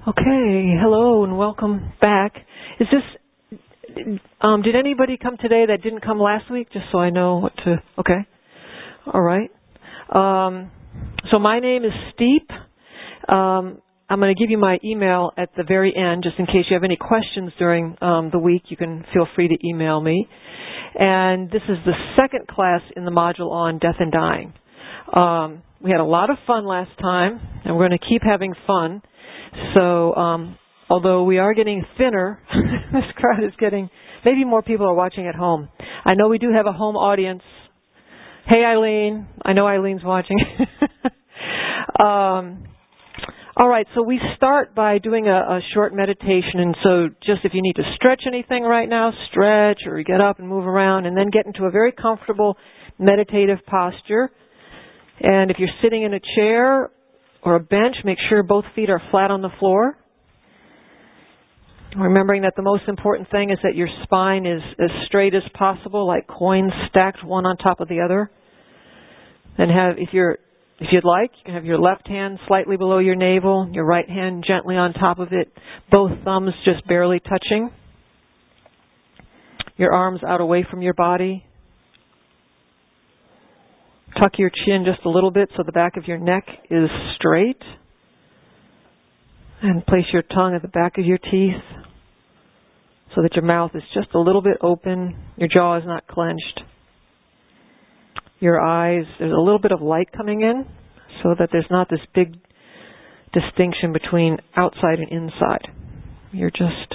Okay, hello and welcome back. Is this, did anybody come today that didn't come last week? Just so I know what to, okay. All right. So my name is Steep. I'm going to give you my email at the very end, just in case you have any questions during the week. You can feel free to email me. And this is the second class in the module on death and dying. We had a lot of fun last time, and we're going to keep having fun. So, although we are getting thinner, this crowd is getting, maybe more people are watching at home. I know we do have a home audience. Hey, Eileen. I know Eileen's watching. All right, so we start by doing a short meditation. And so just if you need to stretch anything right now, stretch or get up and move around and then get into a very comfortable meditative posture. And if you're sitting in a chair or a bench, make sure both feet are flat on the floor. Remembering that the most important thing is that your spine is as straight as possible, like coins stacked one on top of the other. And if you'd like, you can have your left hand slightly below your navel, your right hand gently on top of it, both thumbs just barely touching. Your arms out away from your body. Tuck your chin just a little bit so the back of your neck is straight. And place your tongue at the back of your teeth so that your mouth is just a little bit open. Your jaw is not clenched. Your eyes, there's a little bit of light coming in so that there's not this big distinction between outside and inside. You're just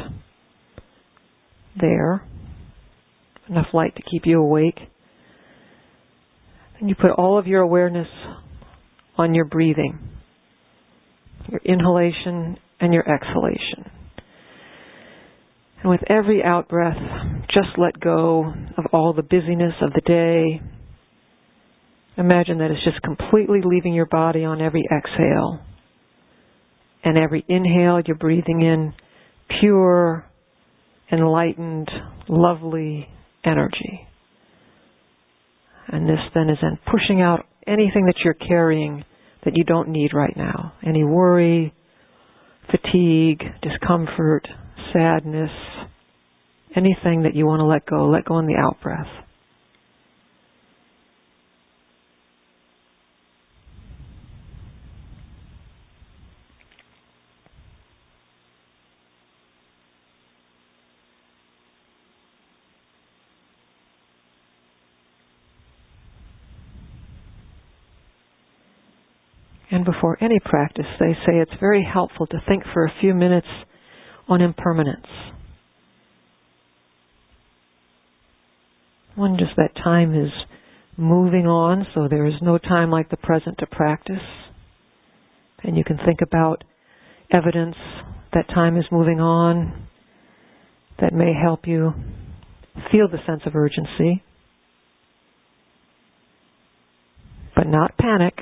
there. Enough light to keep you awake. And you put all of your awareness on your breathing, your inhalation and your exhalation. And with every out-breath, just let go of all the busyness of the day. Imagine that it's just completely leaving your body on every exhale. And every inhale, you're breathing in pure, enlightened, lovely energy. And this then is then pushing out anything that you're carrying that you don't need right now. Any worry, fatigue, discomfort, sadness, anything that you want to let go in the out-breath. And before any practice, they say it's very helpful to think for a few minutes on impermanence. One, just that time is moving on, so there is no time like the present to practice. And you can think about evidence that time is moving on that may help you feel the sense of urgency, but not panic.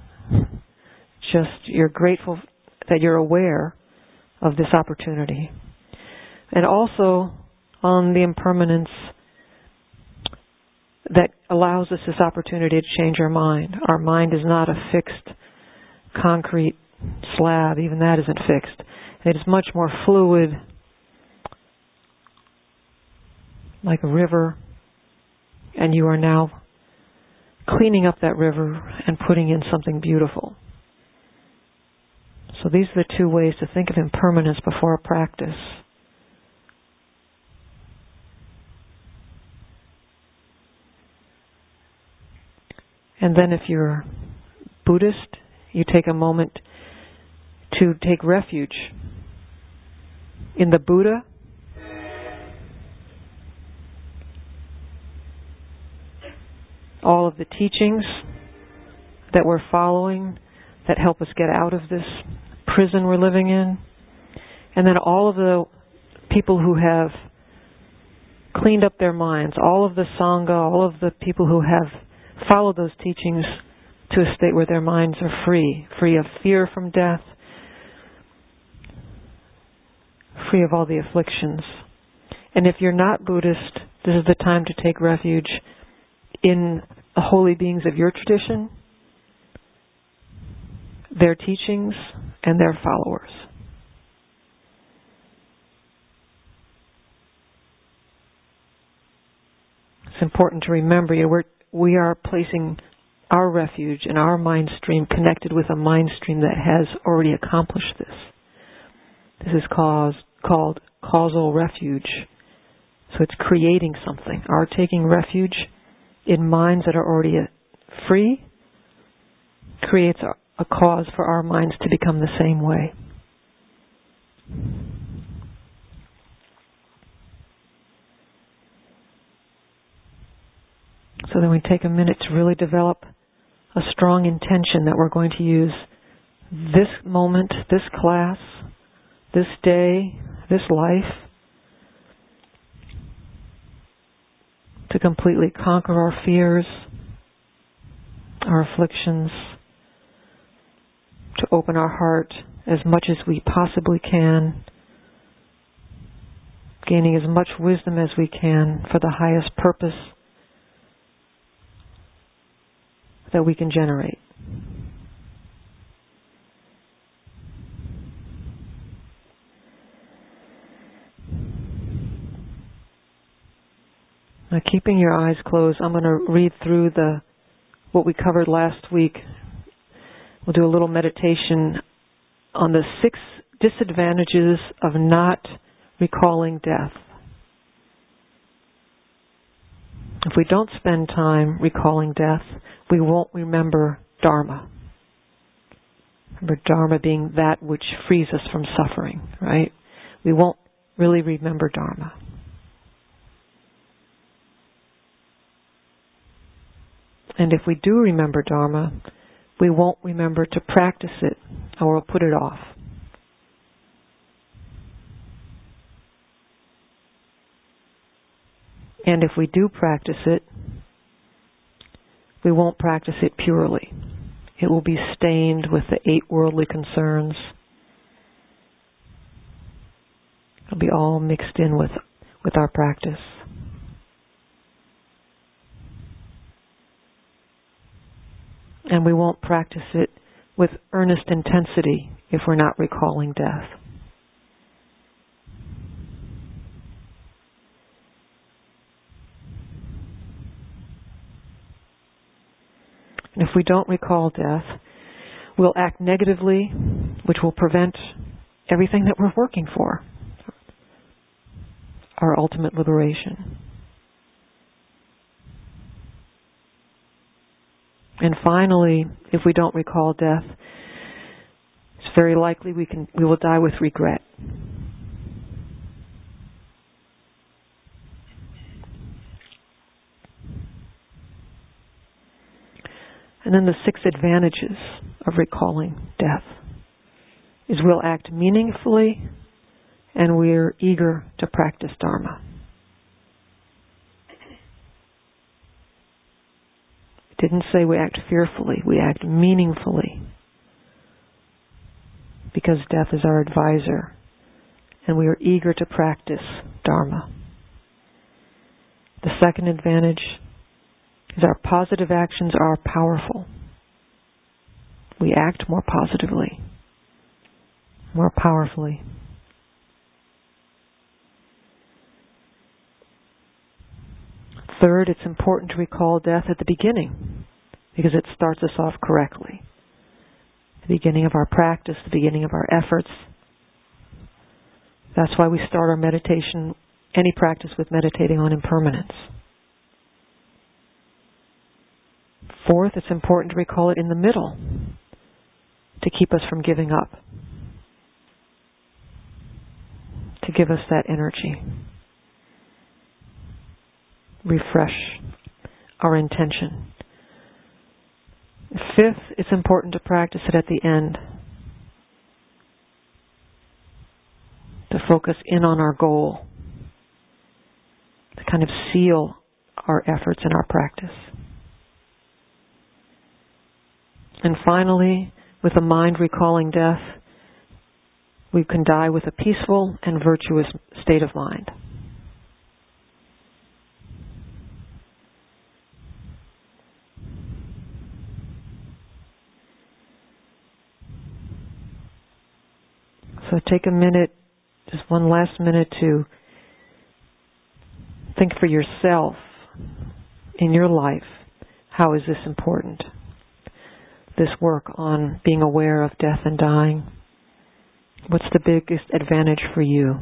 Just you're grateful that you're aware of this opportunity. And also on the impermanence that allows us this opportunity to change our mind. Our mind is not a fixed concrete slab. Even that isn't fixed. It is much more fluid, like a river. And you are now cleaning up that river and putting in something beautiful. So these are the two ways to think of impermanence before a practice. And then if you're Buddhist, you take a moment to take refuge in the Buddha, all of the teachings that we're following that help us get out of this prison we're living in, and then all of the people who have cleaned up their minds, all of the Sangha, all of the people who have followed those teachings to a state where their minds are free of fear from death, free of all the afflictions. And if you're not Buddhist, this is the time to take refuge in the holy beings of your tradition, their teachings, and their followers. It's important to remember we are placing our refuge and our mind stream connected with a mind stream that has already accomplished this. This is called causal refuge. So it's creating something. Our taking refuge in minds that are already free creates a cause for our minds to become the same way. So then we take a minute to really develop a strong intention that we're going to use this moment, this class, this day, this life to completely conquer our fears, our afflictions, to open our heart as much as we possibly can, gaining as much wisdom as we can for the highest purpose that we can generate. Now, keeping your eyes closed, I'm going to read through what we covered last week. We'll do a little meditation on the 6 disadvantages of not recalling death. If we don't spend time recalling death, we won't remember Dharma. Remember Dharma being that which frees us from suffering, right? We won't really remember Dharma. And if we do remember Dharma, we won't remember to practice it, or we'll put it off. And if we do practice it, we won't practice it purely. It will be stained with the 8 worldly concerns. It'll be all mixed in with our practice. And we won't practice it with earnest intensity if we're not recalling death. And if we don't recall death, we'll act negatively, which will prevent everything that we're working for, our ultimate liberation. And finally, if we don't recall death, it's very likely we will die with regret. And then the 6 advantages of recalling death is we'll act meaningfully and we're eager to practice Dharma. It didn't say we act fearfully, we act meaningfully because death is our advisor and we are eager to practice Dharma. The second advantage is our positive actions are powerful. We act more positively, more powerfully. Third, it's important to recall death at the beginning because it starts us off correctly. The beginning of our practice, the beginning of our efforts. That's why we start our meditation, any practice, with meditating on impermanence. Fourth, it's important to recall it in the middle to keep us from giving up, to give us that energy. Refresh our intention. Fifth, it's important to practice it at the end, to focus in on our goal, to kind of seal our efforts and our practice. And finally, with the mind recalling death, we can die with a peaceful and virtuous state of mind. So take a minute, just one last minute, to think for yourself in your life, how is this important? This work on being aware of death and dying. What's the biggest advantage for you?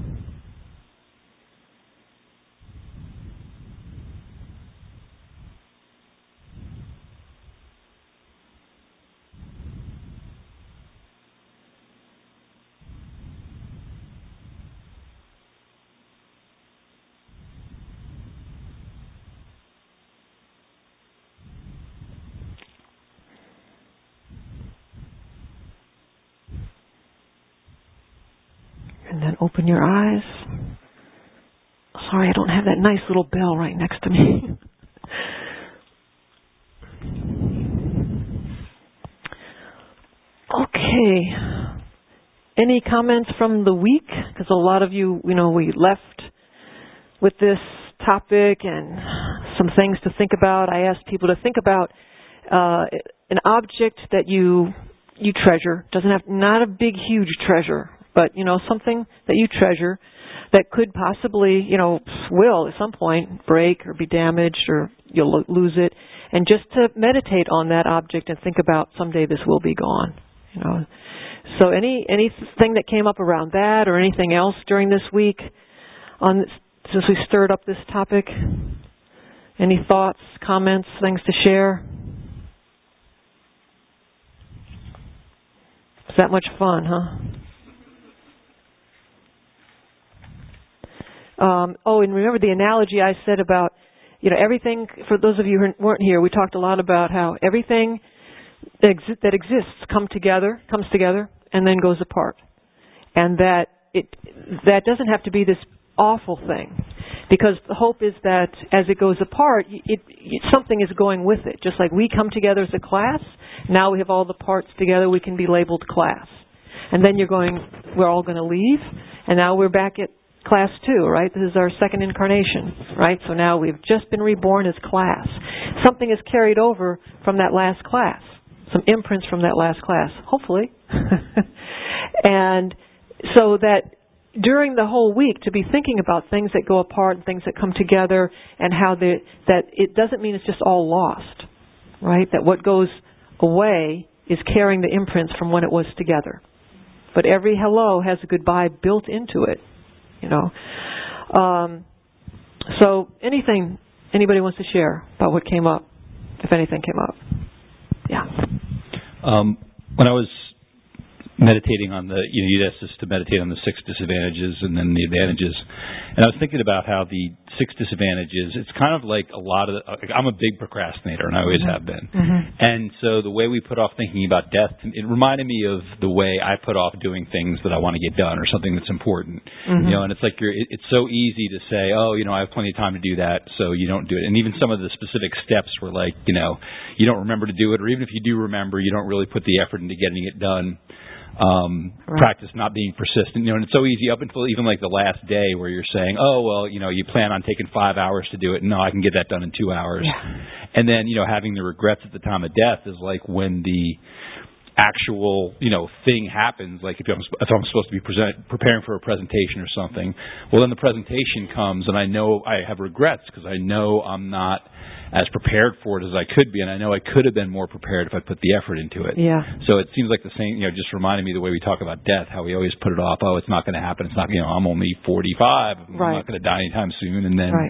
And then open your eyes. Sorry, I don't have that nice little bell right next to me. Okay. Any comments from the week? Because a lot of you, we left with this topic and some things to think about. I asked people to think about an object that you treasure. Not a big, huge treasure, but, something that you treasure that could possibly, will at some point break or be damaged or you'll lose it. And just to meditate on that object and think about someday this will be gone, So anything that came up around that or anything else during this week since we stirred up this topic? Any thoughts, comments, things to share? It's that much fun, huh? And remember the analogy I said about, everything, for those of you who weren't here, we talked a lot about how everything that exists comes together, and then goes apart. And that doesn't have to be this awful thing. Because the hope is that as it goes apart, something is going with it. Just like we come together as a class, now we have all the parts together, we can be labeled class. And then we're all going to leave, and now we're back at class 2, right? This is our second incarnation, right? So now we've just been reborn as class. Something is carried over from that last class. Some imprints from that last class, hopefully. And so that during the whole week to be thinking about things that go apart and things that come together and how that it doesn't mean it's just all lost, right? That what goes away is carrying the imprints from when it was together. But every hello has a goodbye built into it, So anything anybody wants to share about what came up, if anything came up? Yeah. When I was meditating on you'd asked us to meditate on the 6 disadvantages and then the advantages. And I was thinking about how the 6 disadvantages, it's kind of like I'm a big procrastinator, and I always have been. Mm-hmm. And so the way we put off thinking about death, it reminded me of the way I put off doing things that I want to get done or something that's important. Mm-hmm. And it's like it's so easy to say, I have plenty of time to do that, so you don't do it. And even some of the specific steps were like, you don't remember to do it, or even if you do remember, you don't really put the effort into getting it done. Right. Practice not being persistent, and it's so easy up until even like the last day where you're saying, you plan on taking 5 hours to do it. No, I can get that done in 2 hours. Yeah. And then, having the regrets at the time of death is like when the actual, thing happens, like if I'm supposed to be preparing for a presentation or something, well, then the presentation comes and I know I have regrets because I know I'm not as prepared for it as I could be, and I know I could have been more prepared if I put the effort into it. Yeah. So it seems like the same, just reminded me the way we talk about death, how we always put it off. Oh, it's not going to happen. It's not, I'm only 45. I'm not going to die anytime soon. And then,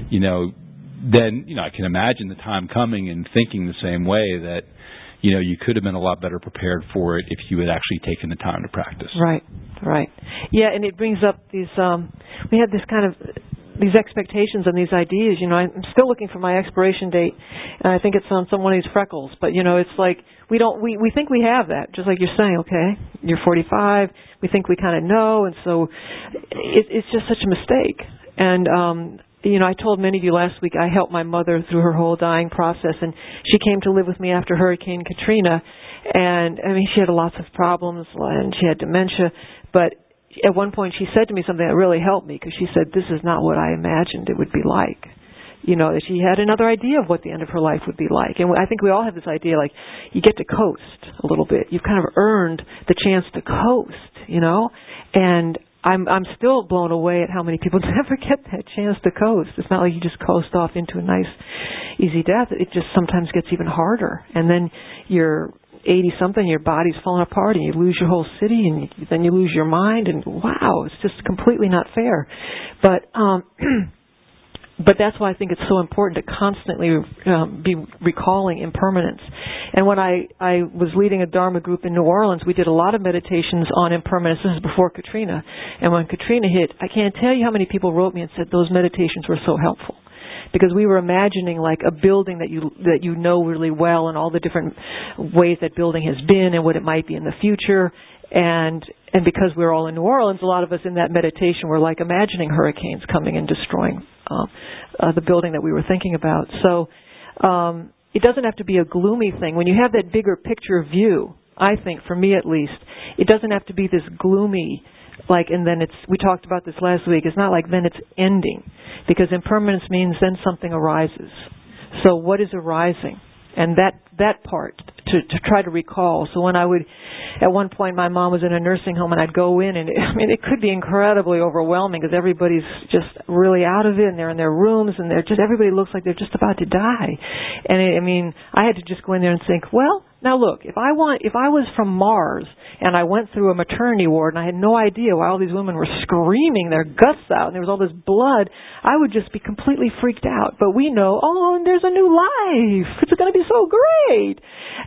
I can imagine the time coming and thinking the same way that, you could have been a lot better prepared for it if you had actually taken the time to practice. Right. Yeah, and it brings up these, we had this kind of, these expectations and these ideas, I'm still looking for my expiration date, and I think it's on some one of these freckles, but it's like, we think we have that, just like you're saying, okay, you're 45, we think we kind of know, and so it's just such a mistake. And, I told many of you last week, I helped my mother through her whole dying process, and she came to live with me after Hurricane Katrina, and she had lots of problems, and she had dementia, but at one point she said to me something that really helped me, because she said, this is not what I imagined it would be like. That she had another idea of what the end of her life would be like. And I think we all have this idea, like, you get to coast a little bit. You've kind of earned the chance to coast, And I'm still blown away at how many people never get that chance to coast. It's not like you just coast off into a nice, easy death. It just sometimes gets even harder. And then you're 80-something, your body's falling apart, and you lose your whole city, and then you lose your mind, and wow, it's just completely not fair. But that's why I think it's so important to constantly be recalling impermanence. And when I was leading a Dharma group in New Orleans, we did a lot of meditations on impermanence. This is before Katrina. And when Katrina hit, I can't tell you how many people wrote me and said those meditations were so helpful. Because we were imagining like a building that you know really well, and all the different ways that building has been and what it might be in the future. And because we're all in New Orleans, a lot of us in that meditation were like imagining hurricanes coming and destroying the building that we were thinking about. So it doesn't have to be a gloomy thing. When you have that bigger picture view, I think, for me at least, it doesn't have to be this gloomy, and then we talked about this last week, it's not like then it's ending. Because impermanence means then something arises. So what is arising? And that part to try to recall. So when I would, at one point my mom was in a nursing home and I'd go in and it could be incredibly overwhelming because everybody's just really out of it and they're in their rooms and everybody looks like they're just about to die. And I had to just go in there and think, well, now look, if I was from Mars and I went through a maternity ward and I had no idea why all these women were screaming their guts out and there was all this blood, I would just be completely freaked out. But we know, there's a new life. It's going to be so great.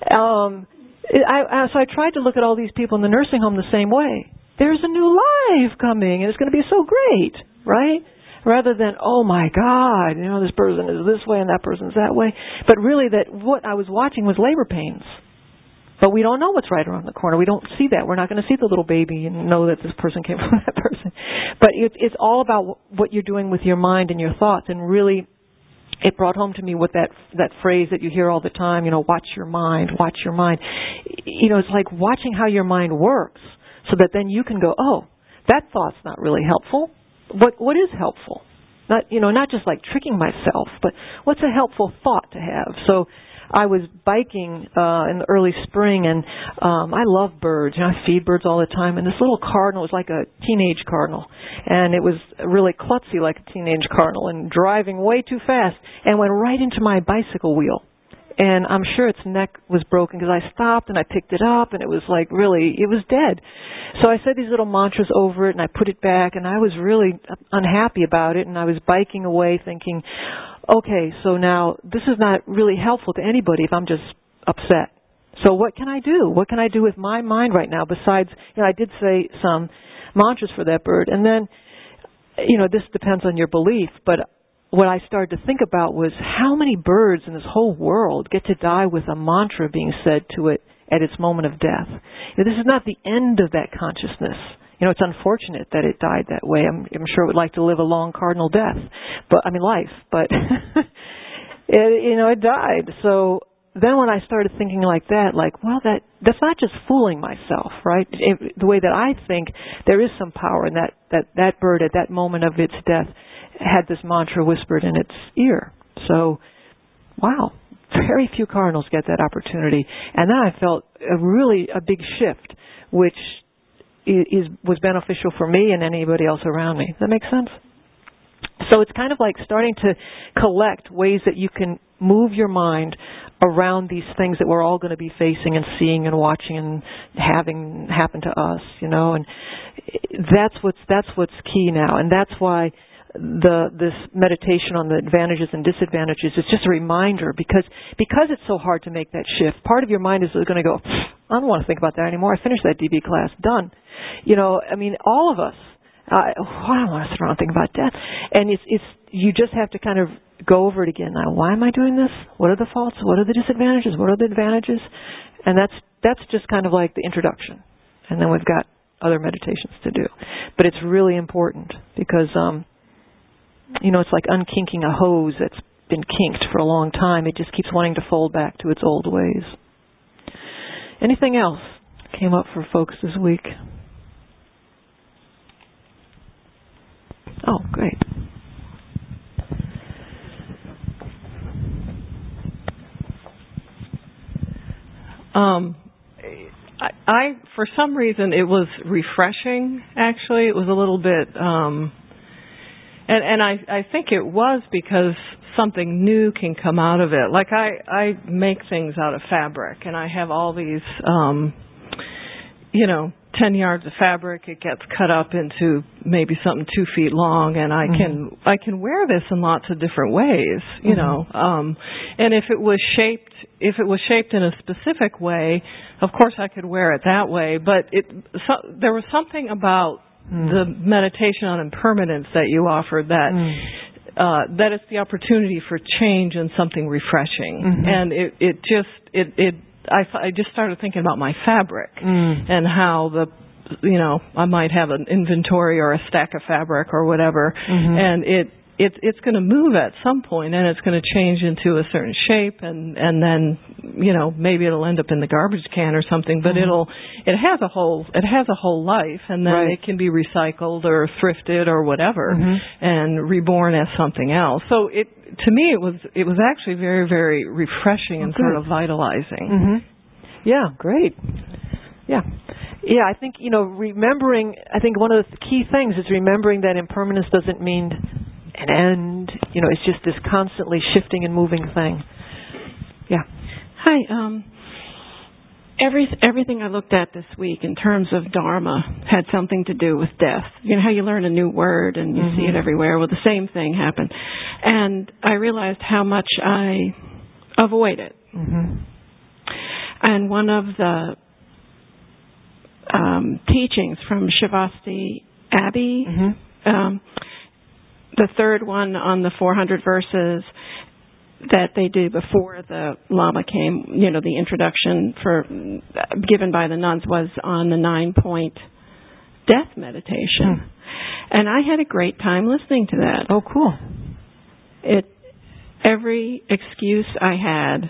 So I tried to look at all these people in the nursing home the same way. There's a new life coming and it's going to be so great, right? Rather than, oh my God, this person is this way and that person's that way. But really that what I was watching was labor pains. But we don't know what's right around the corner. We don't see that. We're not going to see the little baby and know that this person came from that person. But it's all about what you're doing with your mind and your thoughts. And really, it brought home to me what that phrase that you hear all the time, watch your mind, watch your mind. It's like watching how your mind works so that then you can go, oh, that thought's not really helpful. What is helpful? Not just like tricking myself, but what's a helpful thought to have? So I was biking in the early spring, and I love birds. I feed birds all the time. And this little cardinal was like a teenage cardinal, and it was really klutzy like a teenage cardinal, and driving way too fast, and went right into my bicycle wheel. And I'm sure its neck was broken because I stopped and I picked it up, and it was like really, it was dead. So I said these little mantras over it, and I put it back, and I was really unhappy about it, and I was biking away thinking, okay, so now this is not really helpful to anybody if I'm just upset. So what can I do? What can I do with my mind right now besides, I did say some mantras for that bird. And then, this depends on your belief, but what I started to think about was how many birds in this whole world get to die with a mantra being said to it at its moment of death. This is not the end of that consciousness. It's unfortunate that it died that way. I'm sure it would like to live a long cardinal death, life, but it died. So then when I started thinking like that, that's not just fooling myself, right? The way that I think, there is some power in that bird at that moment of its death had this mantra whispered in its ear. So, wow, very few cardinals get that opportunity. And then I felt a big shift, which was beneficial for me and anybody else around me. Does that make sense? So it's kind of like starting to collect ways that you can move your mind around these things that we're all going to be facing and seeing and watching and having happen to us, and that's what's key now. And that's why this meditation on the advantages and disadvantages is just a reminder, because it's so hard to make that shift. Part of your mind is going to go, I don't want to think about that anymore. I finished that DB class. Done. All of us. I don't want to sit around and think about death. And you just have to kind of go over it again. Now, why am I doing this? What are the faults? What are the disadvantages? What are the advantages? And that's just kind of like the introduction. And then we've got other meditations to do. But it's really important because it's like unkinking a hose that's been kinked for a long time. It just keeps wanting to fold back to its old ways. Anything else came up for folks this week? Oh, great. I for some reason it was refreshing. Actually, it was a little bit, and I think it was because something new can come out of it. Like I make things out of fabric, and I have all these, 10 yards of fabric. It gets cut up into maybe something 2 feet long, and I can wear this in lots of different ways, you know. And if it was shaped in a specific way, of course I could wear it that way. But there was something about the meditation on impermanence that you offered that it's the opportunity for change and something refreshing, and I just started thinking about my fabric and how I might have an inventory or a stack of fabric or whatever, and it's going to move at some point, and it's going to change into a certain shape, and then maybe it'll end up in the garbage can or something, but it has a whole life, and then it can be recycled or thrifted or whatever, and reborn as something else. So to me, it was actually very, very refreshing and sort of vitalizing. Yeah, great. Yeah, I think remembering. I think one of the key things is remembering that impermanence doesn't mean an end. It's just this constantly shifting and moving thing. Yeah. Hi. Everything I looked at this week in terms of Dharma had something to do with death. You know how you learn a new word and you see it everywhere? Well, the same thing happened. And I realized how much I avoid it. And one of the teachings from Shavasti Abbey, the third one on the 400 verses that they do before the Lama came, the introduction given by the nuns was on the 9-point death meditation. And I had a great time listening to that. Oh, cool. Every excuse I had,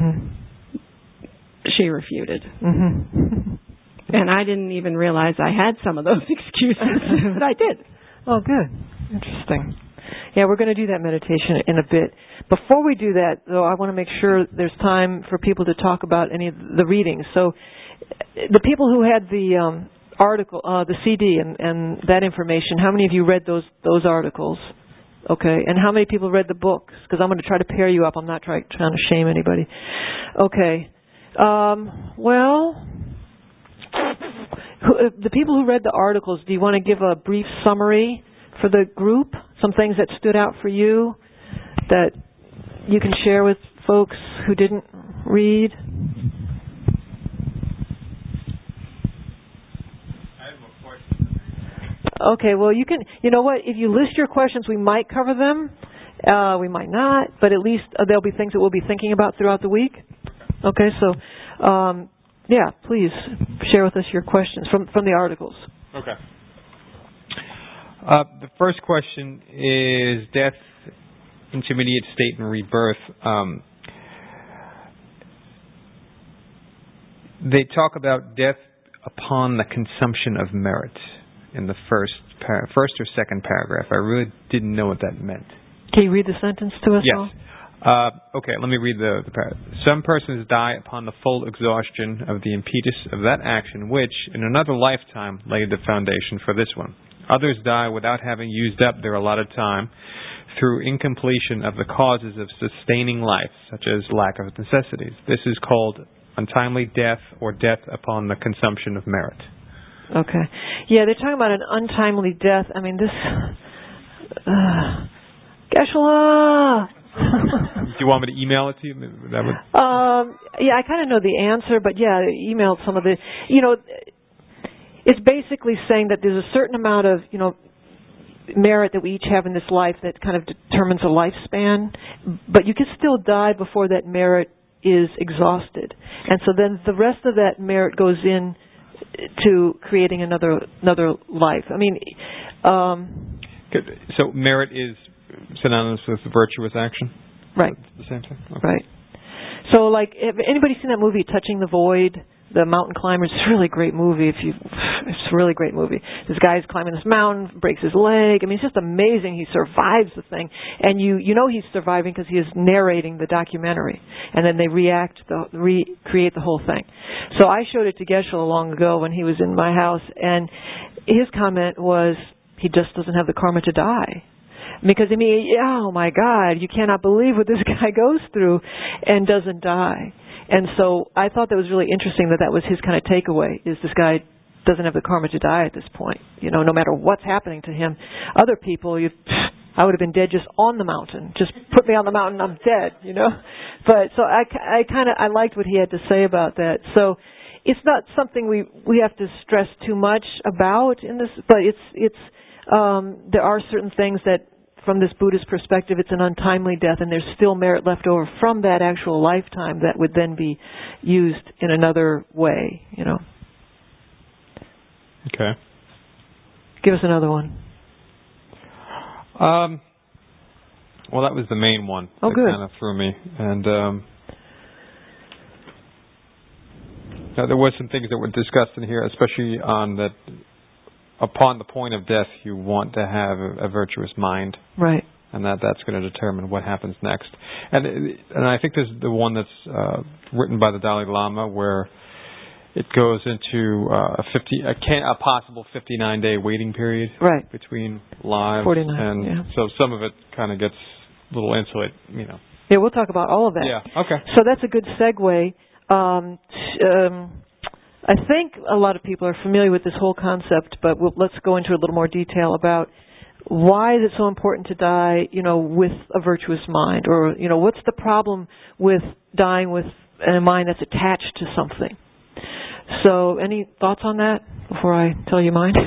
she refuted. And I didn't even realize I had some of those excuses, but I did. Oh, good. Interesting. Yeah, we're going to do that meditation in a bit. Before we do that, though, I want to make sure there's time for people to talk about any of the readings. So the people who had the article, the CD and that information, how many of you read those articles? Okay. And how many people read the books? Because I'm going to try to pair you up. I'm not trying to shame anybody. Okay. The people who read the articles, do you want to give a brief summary for the group? Some things that stood out for you that you can share with folks who didn't read? I have a question. Okay, well, you can, if you list your questions, we might cover them. We might not, but at least there'll be things that we'll be thinking about throughout the week. Okay, so, please share with us your questions from the articles. Okay. The first question is death, intermediate state, and rebirth. They talk about death upon the consumption of merit in the first or second paragraph. I really didn't know what that meant. Can you read the sentence to us? Yes. Okay, let me read the paragraph. Some persons die upon the full exhaustion of the impetus of that action which, in another lifetime, laid the foundation for this one. Others die without having used up their allotted time through incompletion of the causes of sustaining life, such as lack of necessities. This is called untimely death or death upon the consumption of merit. Okay. Yeah, they're talking about an untimely death. I mean, this... Geshe-la! Do you want me to email it to you? That would... I kind of know the answer, but emailed some of the... It's basically saying that there's a certain amount of, merit that we each have in this life that kind of determines a lifespan, but you can still die before that merit is exhausted. And so then the rest of that merit goes in to creating another life. I mean... So merit is synonymous with virtuous action? Right. It's the same thing? Okay. Right. So, have anybody seen that movie, Touching the Void? The Mountain Climbers? It's a really great movie. If you It's a really great movie. This guy's climbing this mountain, breaks his leg. I mean, it's just amazing. He survives the thing. And you know he's surviving because he is narrating the documentary. And then they recreate the whole thing. So I showed it to Geshe-la long ago when he was in my house, and his comment was, he just doesn't have the karma to die. Because, I mean, oh my God, you cannot believe what this guy goes through and doesn't die. And so I thought that was really interesting that was his kind of takeaway, is this guy doesn't have the karma to die at this point. You know, no matter what's happening to him. Other people, I would have been dead just on the mountain. Just put me on the mountain, I'm dead, you know. But so I liked what he had to say about that. So it's not something we have to stress too much about in this, but there are certain things that, from this Buddhist perspective, it's an untimely death, and there's still merit left over from that actual lifetime that would then be used in another way, you know. Okay. Give us another one. Well, that was the main one. Oh, that good. Kind of threw me. And now there were some things that were discussed in here, especially on that. Upon the point of death, you want to have a virtuous mind, right? And that's going to determine what happens next. And I think there's the one that's written by the Dalai Lama, where it goes into a possible 59-day waiting period, right, between lives. 49, and yeah. So some of it kind of gets a little insulated, you know. Yeah, we'll talk about all of that. Yeah. Okay. So that's a good segue. I think a lot of people are familiar with this whole concept, but let's go into a little more detail about why is it so important to die, you know, with a virtuous mind, or, you know, what's the problem with dying with a mind that's attached to something. So, any thoughts on that before I tell you mine?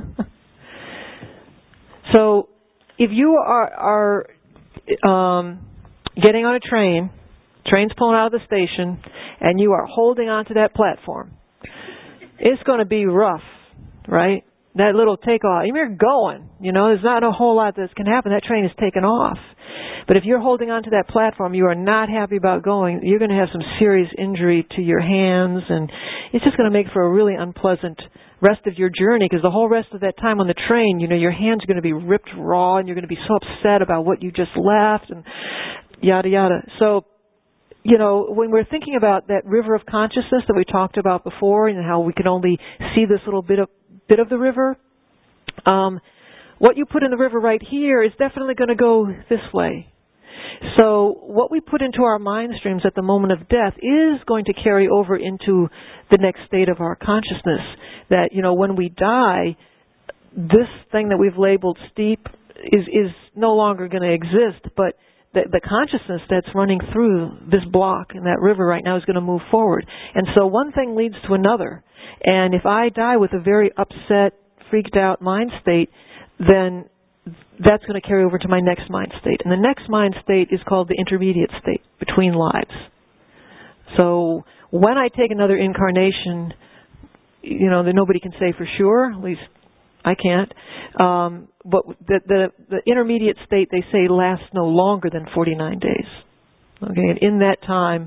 So, if you are getting on a train's pulling out of the station, and you are holding onto that platform, it's going to be rough, right? That little takeoff. Even if you're going, you know, there's not a whole lot that can happen. That train is taken off. But if you're holding onto that platform, you are not happy about going, you're going to have some serious injury to your hands, and it's just going to make for a really unpleasant rest of your journey, because the whole rest of that time on the train, you know, your hands are going to be ripped raw, and you're going to be so upset about what you just left, and yada, yada. So, you know, when we're thinking about that river of consciousness that we talked about before, and how we can only see this little bit of the river, what you put in the river right here is definitely going to go this way. So what we put into our mind streams at the moment of death is going to carry over into the next state of our consciousness. That, you know, when we die, this thing that we've labeled steep is no longer going to exist, but the consciousness that's running through this block in that river right now is going to move forward. And so one thing leads to another. And if I die with a very upset, freaked out mind state, then that's going to carry over to my next mind state. And the next mind state is called the intermediate state, between lives. So when I take another incarnation, you know, that nobody can say for sure, at least I can't. But the intermediate state, they say, lasts no longer than 49 days. Okay, and in that time,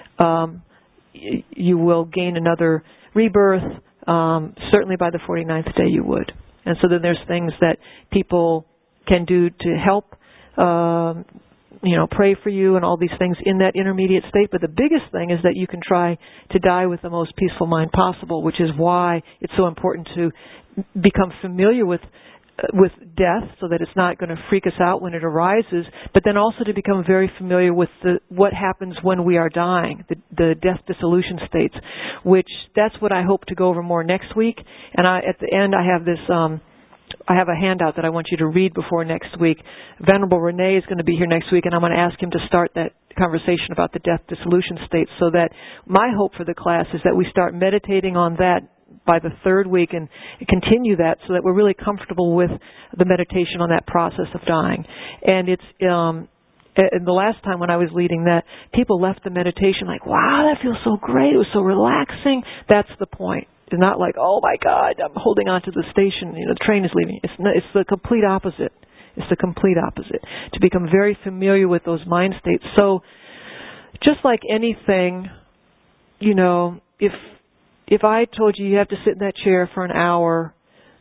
you will gain another rebirth. Certainly by the 49th day you would. And so then there's things that people can do to help, you know, pray for you and all these things in that intermediate state. But the biggest thing is that you can try to die with the most peaceful mind possible, which is why it's so important to become familiar with death, so that it's not going to freak us out when it arises, but then also to become very familiar with what happens when we are dying, the death dissolution states, which that's what I hope to go over more next week. And at the end I have this I have a handout that I want you to read before next week. Venerable Rene is going to be here next week, and I'm going to ask him to start that conversation about the death dissolution states, so that my hope for the class is that we start meditating on that by the third week and continue that, so that we're really comfortable with the meditation on that process of dying. And it's and the last time when I was leading that, people left the meditation like, wow, that feels so great, it was so relaxing. That's the point. It's not like, oh my God, I'm holding on to the station, you know, the train is leaving. It's the complete opposite. It's the complete opposite. To become very familiar with those mind states. So, just like anything, you know, if if I told you have to sit in that chair for an hour,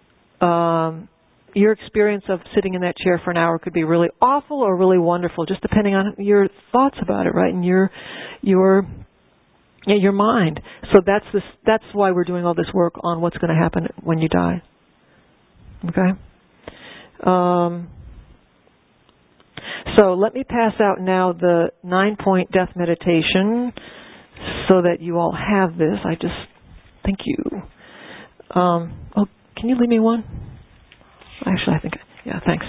your experience of sitting in that chair for an hour could be really awful or really wonderful, just depending on your thoughts about it, right? And your mind. So that's why we're doing all this work on what's going to happen when you die. Okay? So let me pass out now the 9-point death meditation so that you all have this. Thank you. Can you leave me one? Actually, thanks.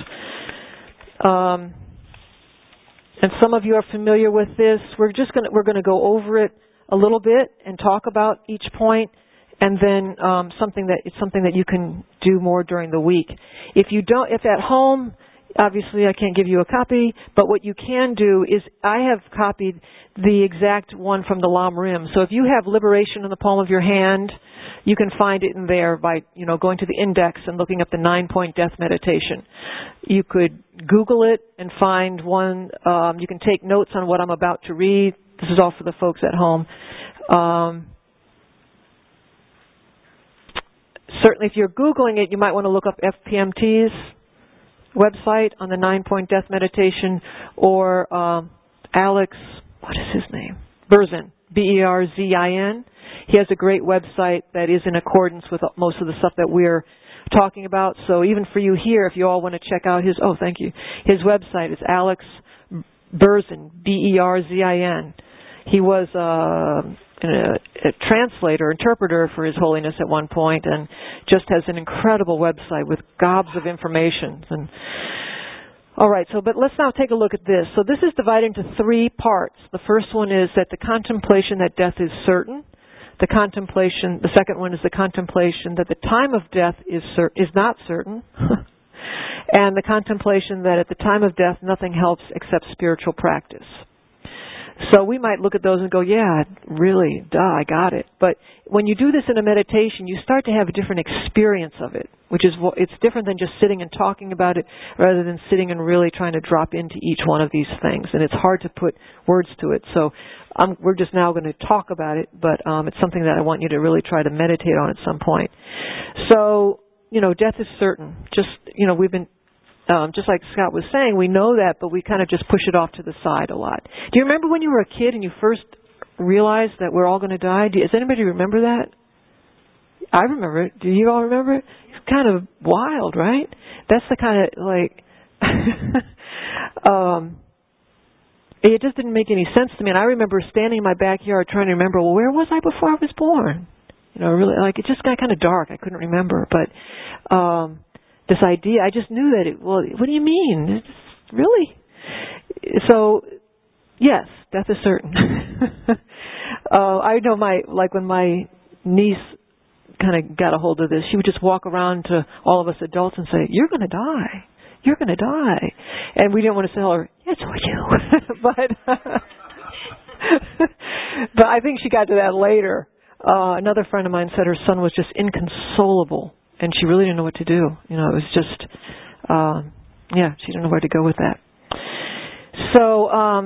And some of you are familiar with this. We're going to go over it a little bit and talk about each point, and then something that you can do more during the week. If at home, obviously I can't give you a copy, but what you can do is I have copied the exact one from the Lam Rim. So if you have Liberation in the palm of your hand, you can find it in there by going to the index and looking up the 9-point death meditation. You could Google it and find one. You can take notes on what I'm about to read. This is all for the folks at home. Certainly, if you're Googling it, you might want to look up FPMT's website on the 9-point death meditation, or Alex, what is his name? Berzin, Berzin. He has a great website that is in accordance with most of the stuff that we're talking about. So even for you here, if you all want to check out his website is Alex Berzin, Berzin. He was a translator, interpreter for His Holiness at one point, and just has an incredible website with gobs of information. All right, but let's now take a look at this. So this is divided into 3 parts. The first one is that the contemplation that death is certain. The second one is the contemplation that the time of death is not certain. And the contemplation that at the time of death nothing helps except spiritual practice. So we might look at those and go, yeah, really, I got it. But when you do this in a meditation, you start to have a different experience of it, it's different than just sitting and talking about it, rather than sitting and really trying to drop into each one of these things. And it's hard to put words to it. So we're just now going to talk about it, but it's something that I want you to really try to meditate on at some point. So, death is certain. We've been... just like Scott was saying, we know that, but we kind of just push it off to the side a lot. Do you remember when you were a kid and you first realized that we're all going to die? Does anybody remember that? I remember it. Do you all remember it? It's kind of wild, right? That's the kind of, it just didn't make any sense to me. And I remember standing in my backyard trying to remember, well, where was I before I was born? Really, it just got kind of dark. I couldn't remember. But, this idea, I just knew that what do you mean? Really? So, yes, death is certain. I know when my niece kind of got a hold of this, she would just walk around to all of us adults and say, you're going to die. You're going to die. And we didn't want to tell her, yes, we do. But I think she got to that later. Another friend of mine said her son was just inconsolable. And she really didn't know what to do. It was just, she didn't know where to go with that. So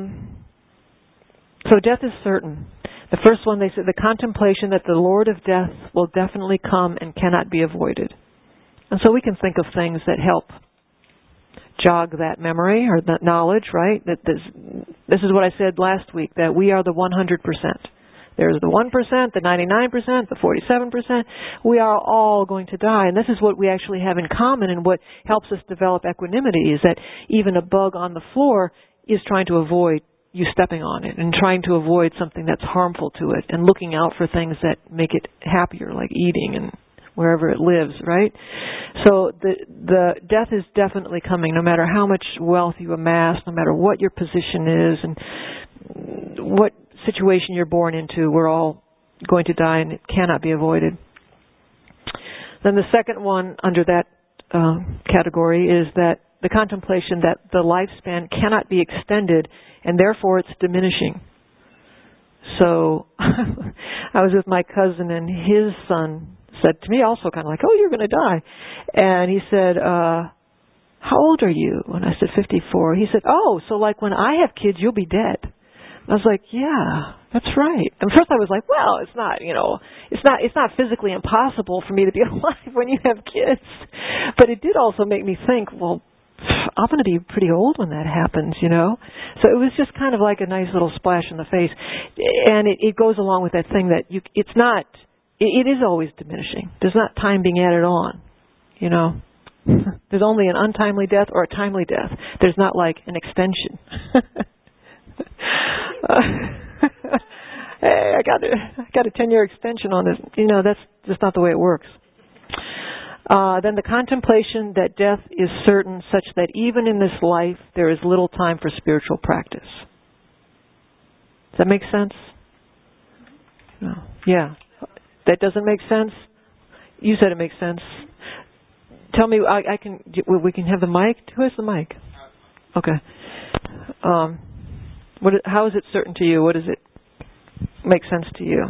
death is certain. The first one, they said, the contemplation that the Lord of death will definitely come and cannot be avoided. And so we can think of things that help jog that memory or that knowledge, right? That this is what I said last week, that we are the 100%. There's the 1%, the 99%, the 47%. We are all going to die. And this is what we actually have in common, and what helps us develop equanimity is that even a bug on the floor is trying to avoid you stepping on it and trying to avoid something that's harmful to it and looking out for things that make it happier, like eating and wherever it lives, right? So the death is definitely coming, no matter how much wealth you amass, no matter what your position is and what situation you're born into. We're all going to die, and it cannot be avoided. Then the second one under that category is that the contemplation that the lifespan cannot be extended, and therefore it's diminishing. So I was with my cousin, and his son said to me also kind of like, oh, you're going to die. And he said, how old are you? And I said, 54. He said, oh, so like when I have kids, you'll be dead. I was like, yeah, that's right. And first I was like, well, it's not, it's not physically impossible for me to be alive when you have kids. But it did also make me think, well, I'm going to be pretty old when that happens, So it was just kind of like a nice little splash in the face. And it goes along with that thing that it is always diminishing. There's not time being added on, There's only an untimely death or a timely death. There's not like an extension. Hey, I got a 10-year extension on this. That's just not the way it works. Then the contemplation that death is certain, such that even in this life there is little time for spiritual practice. Does that make sense? No. Yeah. That doesn't make sense? You said it makes sense. Tell me, we can have the mic? Who has the mic? Okay. How is it certain to you? What does it make sense to you?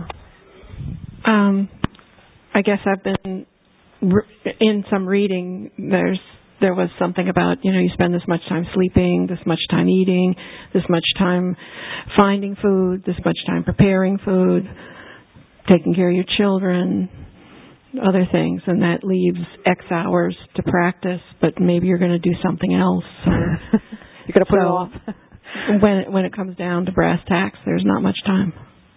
I guess I've been in some reading. There was something about you spend this much time sleeping, this much time eating, this much time finding food, this much time preparing food, taking care of your children, other things, and that leaves X hours to practice. But maybe you're going to do something else. Or you're going to put it off. When it comes down to brass tacks, there's not much time.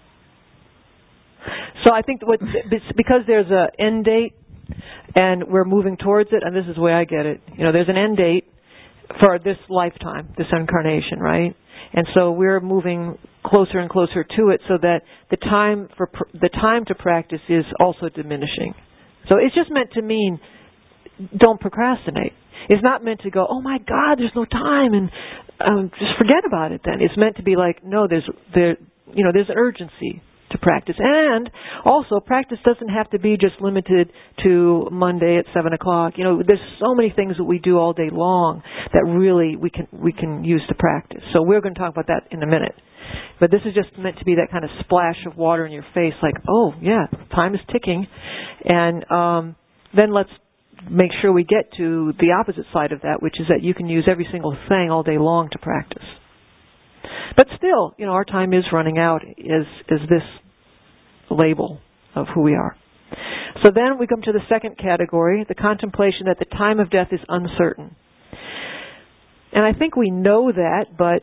So I think because there's an end date and we're moving towards it, and this is the way I get it. There's an end date for this lifetime, this incarnation, right? And so we're moving closer and closer to it, so that the time to practice is also diminishing. So it's just meant to mean don't procrastinate. It's not meant to go, oh my God, there's no time, and just forget about it. Then it's meant to be like, no, there's an urgency to practice, and also practice doesn't have to be just limited to Monday at 7:00. There's so many things that we do all day long that really we can use to practice. So we're going to talk about that in a minute. But this is just meant to be that kind of splash of water in your face, like, oh yeah, time is ticking, and then let's make sure we get to the opposite side of that, which is that you can use every single thing all day long to practice. But still, our time is running out, is this label of who we are. So then we come to the second category, the contemplation that the time of death is uncertain. And I think we know that, but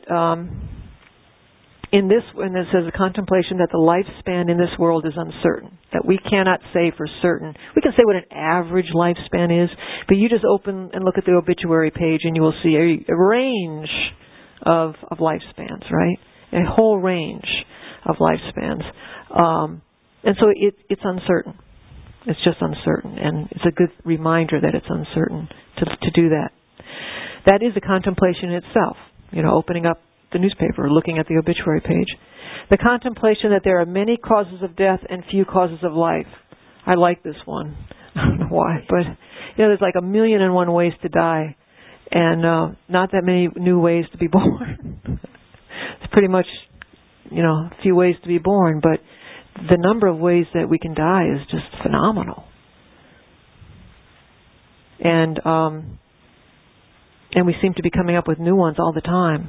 when it says a contemplation that the lifespan in this world is uncertain, that we cannot say for certain. We can say what an average lifespan is, but you just open and look at the obituary page and you will see a range of lifespans, right? A whole range of lifespans. And so it's uncertain. It's just uncertain. And it's a good reminder that it's uncertain to do that. That is a contemplation in itself. Opening up the newspaper, looking at the obituary page. The contemplation that there are many causes of death and few causes of life. I like this one. I don't know why, but there's like 1,000,001 ways to die, and not that many new ways to be born. It's pretty much, a few ways to be born, but the number of ways that we can die is just phenomenal. And we seem to be coming up with new ones all the time.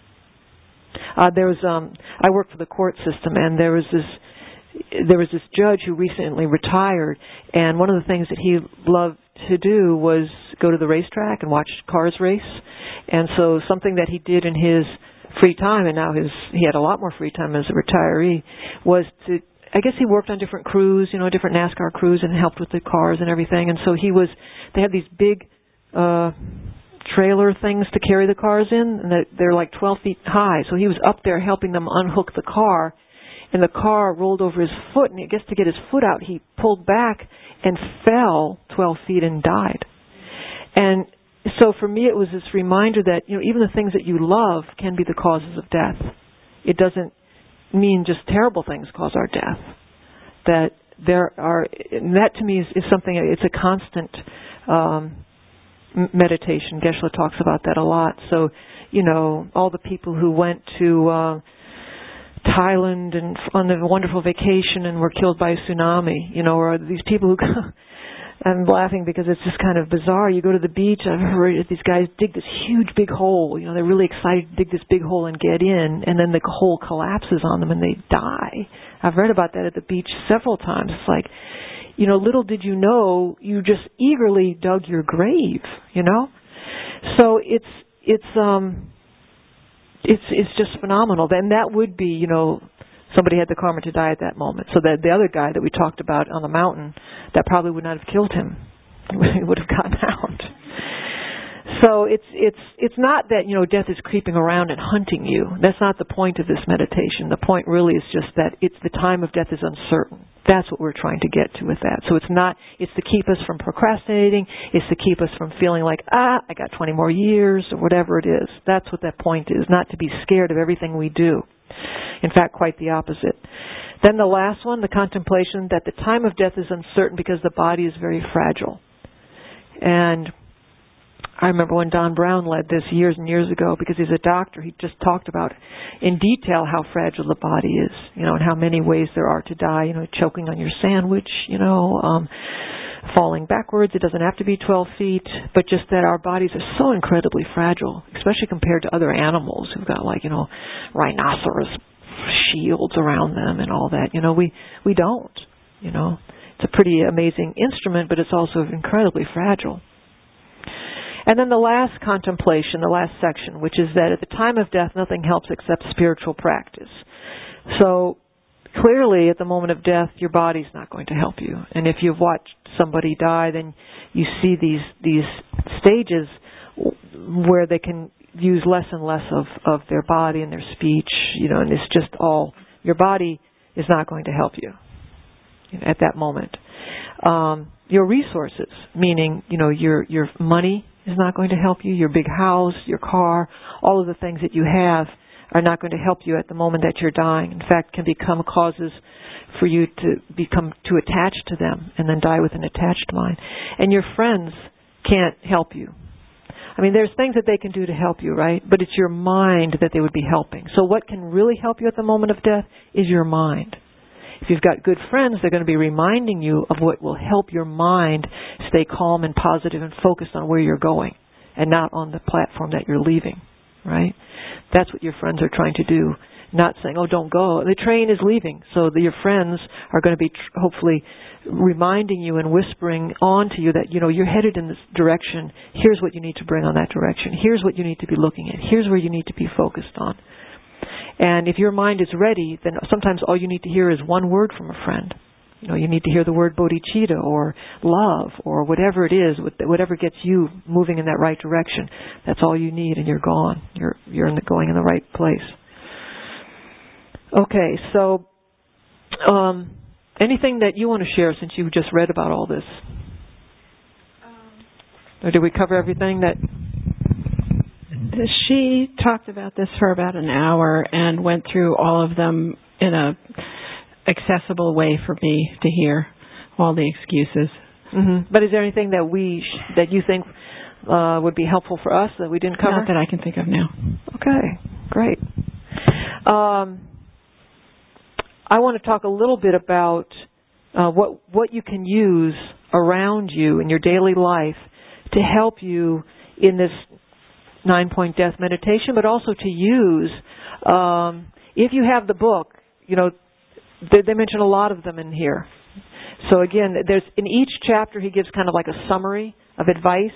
I work for the court system, and there was this judge who recently retired, and one of the things that he loved to do was go to the racetrack and watch cars race. And so something that he did in his free time, and now he had a lot more free time as a retiree, was I guess he worked on different crews, different NASCAR crews, and helped with the cars and everything. And so they had these big trailer things to carry the cars in, and they're like 12 feet high. So he was up there helping them unhook the car, and the car rolled over his foot, and I guess to get his foot out, he pulled back and fell 12 feet and died. And so for me, it was this reminder that, even the things that you love can be the causes of death. It doesn't mean just terrible things cause our death. That that to me is something, it's a constant meditation. Geshe-la talks about that a lot. So, all the people who went to Thailand and on a wonderful vacation and were killed by a tsunami, or these people who I'm laughing because it's just kind of bizarre. You go to the beach, I've heard these guys dig this huge big hole. You know, they're really excited to dig this big hole and get in, and then the hole collapses on them and they die. I've read about that at the beach several times. It's like, you know, little did you know, you just eagerly dug your grave, you know? So it's just phenomenal. Then that would be, you know, somebody had the karma to die at that moment. So that the other guy that we talked about on the mountain, that probably would not have killed him. He would have gotten out. So it's not that, you know, death is creeping around and hunting you. That's not the point of this meditation. The point really is just that it's the time of death is uncertain. That's what we're trying to get to with that. So it's to keep us from procrastinating. It's to keep us from feeling like, I got 20 more years or whatever it is. That's what that point is, not to be scared of everything we do. In fact, quite the opposite. Then the last one, the contemplation that the time of death is uncertain because the body is very fragile. And I remember when Don Brown led this years and years ago, because he's a doctor, he just talked about in detail how fragile the body is, you know, and how many ways there are to die, you know, choking on your sandwich, you know, falling backwards. It doesn't have to be 12 feet, but just that our bodies are so incredibly fragile, especially compared to other animals who've got, like, you know, rhinoceros shields around them and all that. You know, we don't, you know. It's a pretty amazing instrument, but it's also incredibly fragile. And then the last contemplation, the last section, which is that at the time of death, nothing helps except spiritual practice. So clearly, at the moment of death, your body's not going to help you. And if you've watched somebody die, then you see these stages where they can use less and less of their body and their speech, you know, and it's just all, your body is not going to help you at that moment. Your resources, meaning, you know, your money is not going to help you, your big house, your car, all of the things that you have are not going to help you at the moment that you're dying. In fact, can become causes for you to become too attached to them and then die with an attached mind. And your friends can't help you. I mean, there's things that they can do to help you, right? But it's your mind that they would be helping. So what can really help you at the moment of death is your mind. If you've got good friends, they're going to be reminding you of what will help your mind stay calm and positive and focused on where you're going and not on the platform that you're leaving, right? That's what your friends are trying to do, not saying, oh, don't go. The train is leaving. So your friends are going to be hopefully reminding you and whispering on to you that, you know, you're headed in this direction. Here's what you need to bring on that direction. Here's what you need to be looking at. Here's where you need to be focused on. And if your mind is ready, then sometimes all you need to hear is one word from a friend. You know, you need to hear the word bodhicitta or love or whatever it is, whatever gets you moving in that right direction. That's all you need, and you're gone. You're going in the right place. Okay, so anything that you want to share since you just read about all this? Or did we cover everything that... She talked about this for about an hour and went through all of them in a accessible way for me to hear, all the excuses. Mm-hmm. But is there anything that you think would be helpful for us that we didn't cover? Not that I can think of now. Okay, great. I want to talk a little bit about what you can use around you in your daily life to help you in this 9-point death meditation, but also to use, if you have the book, you know, they mention a lot of them in here. So again, there's in each chapter he gives kind of like a summary of advice,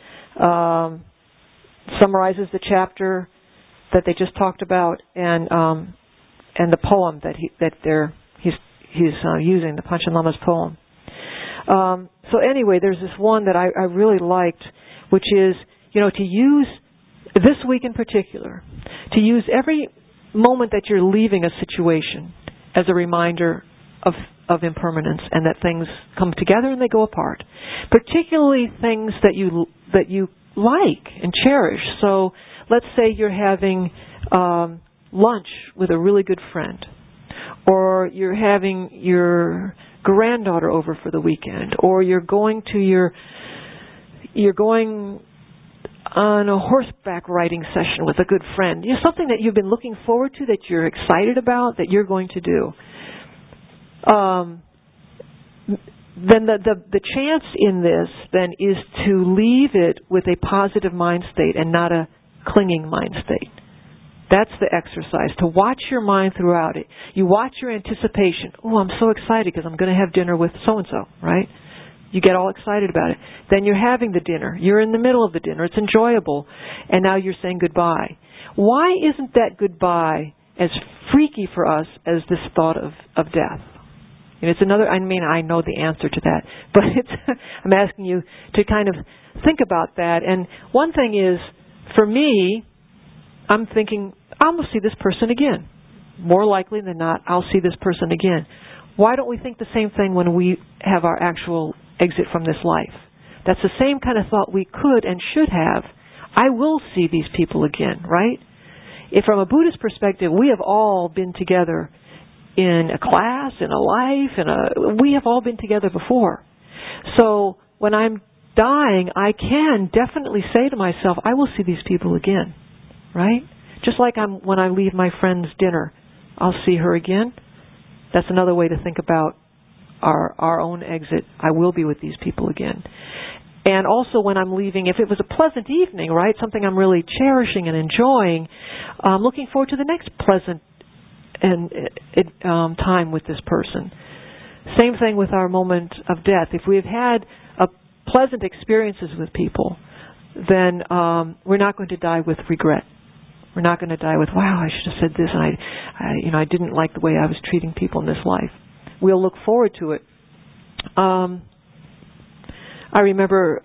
summarizes the chapter that they just talked about, and the poem that he's using, the Panchen Lama's poem. So anyway, there's this one that I really liked, which is, you know, to use this week in particular, to use every moment that you're leaving a situation as a reminder of impermanence and that things come together and they go apart. Particularly things that you like and cherish. So let's say you're having lunch with a really good friend, or you're having your granddaughter over for the weekend, or you're going on a horseback riding session with a good friend. You know, something that you've been looking forward to, that you're excited about, that you're going to do. then the chance in this then is to leave it with a positive mind state and not a clinging mind state. That's the exercise, to watch your mind throughout it. You watch your anticipation. Oh, I'm so excited because I'm going to have dinner with so-and-so, right? You get all excited about it. Then you're having the dinner. You're in the middle of the dinner. It's enjoyable. And now you're saying goodbye. Why isn't that goodbye as freaky for us as this thought of death? And it's another, I mean, I know the answer to that, but I'm asking you to kind of think about that. And one thing is, for me, I'm thinking, I'm going to see this person again. More likely than not, I'll see this person again. Why don't we think the same thing when we have our actual exit from this life? That's the same kind of thought we could and should have. I will see these people again, right? If from a Buddhist perspective, we have all been together in a class, in a life, we have all been together before. So when I'm dying, I can definitely say to myself, I will see these people again, right? Just like when I leave my friend's dinner, I'll see her again. That's another way to think about our own exit. I will be with these people again. And also when I'm leaving, if it was a pleasant evening, right, something I'm really cherishing and enjoying, I'm looking forward to the next pleasant time with this person. Same thing with our moment of death. If we've had pleasant experiences with people, then we're not going to die with regret. We're not going to die with, wow, I should have said this, and I didn't like the way I was treating people in this life. We'll look forward to it. I remember,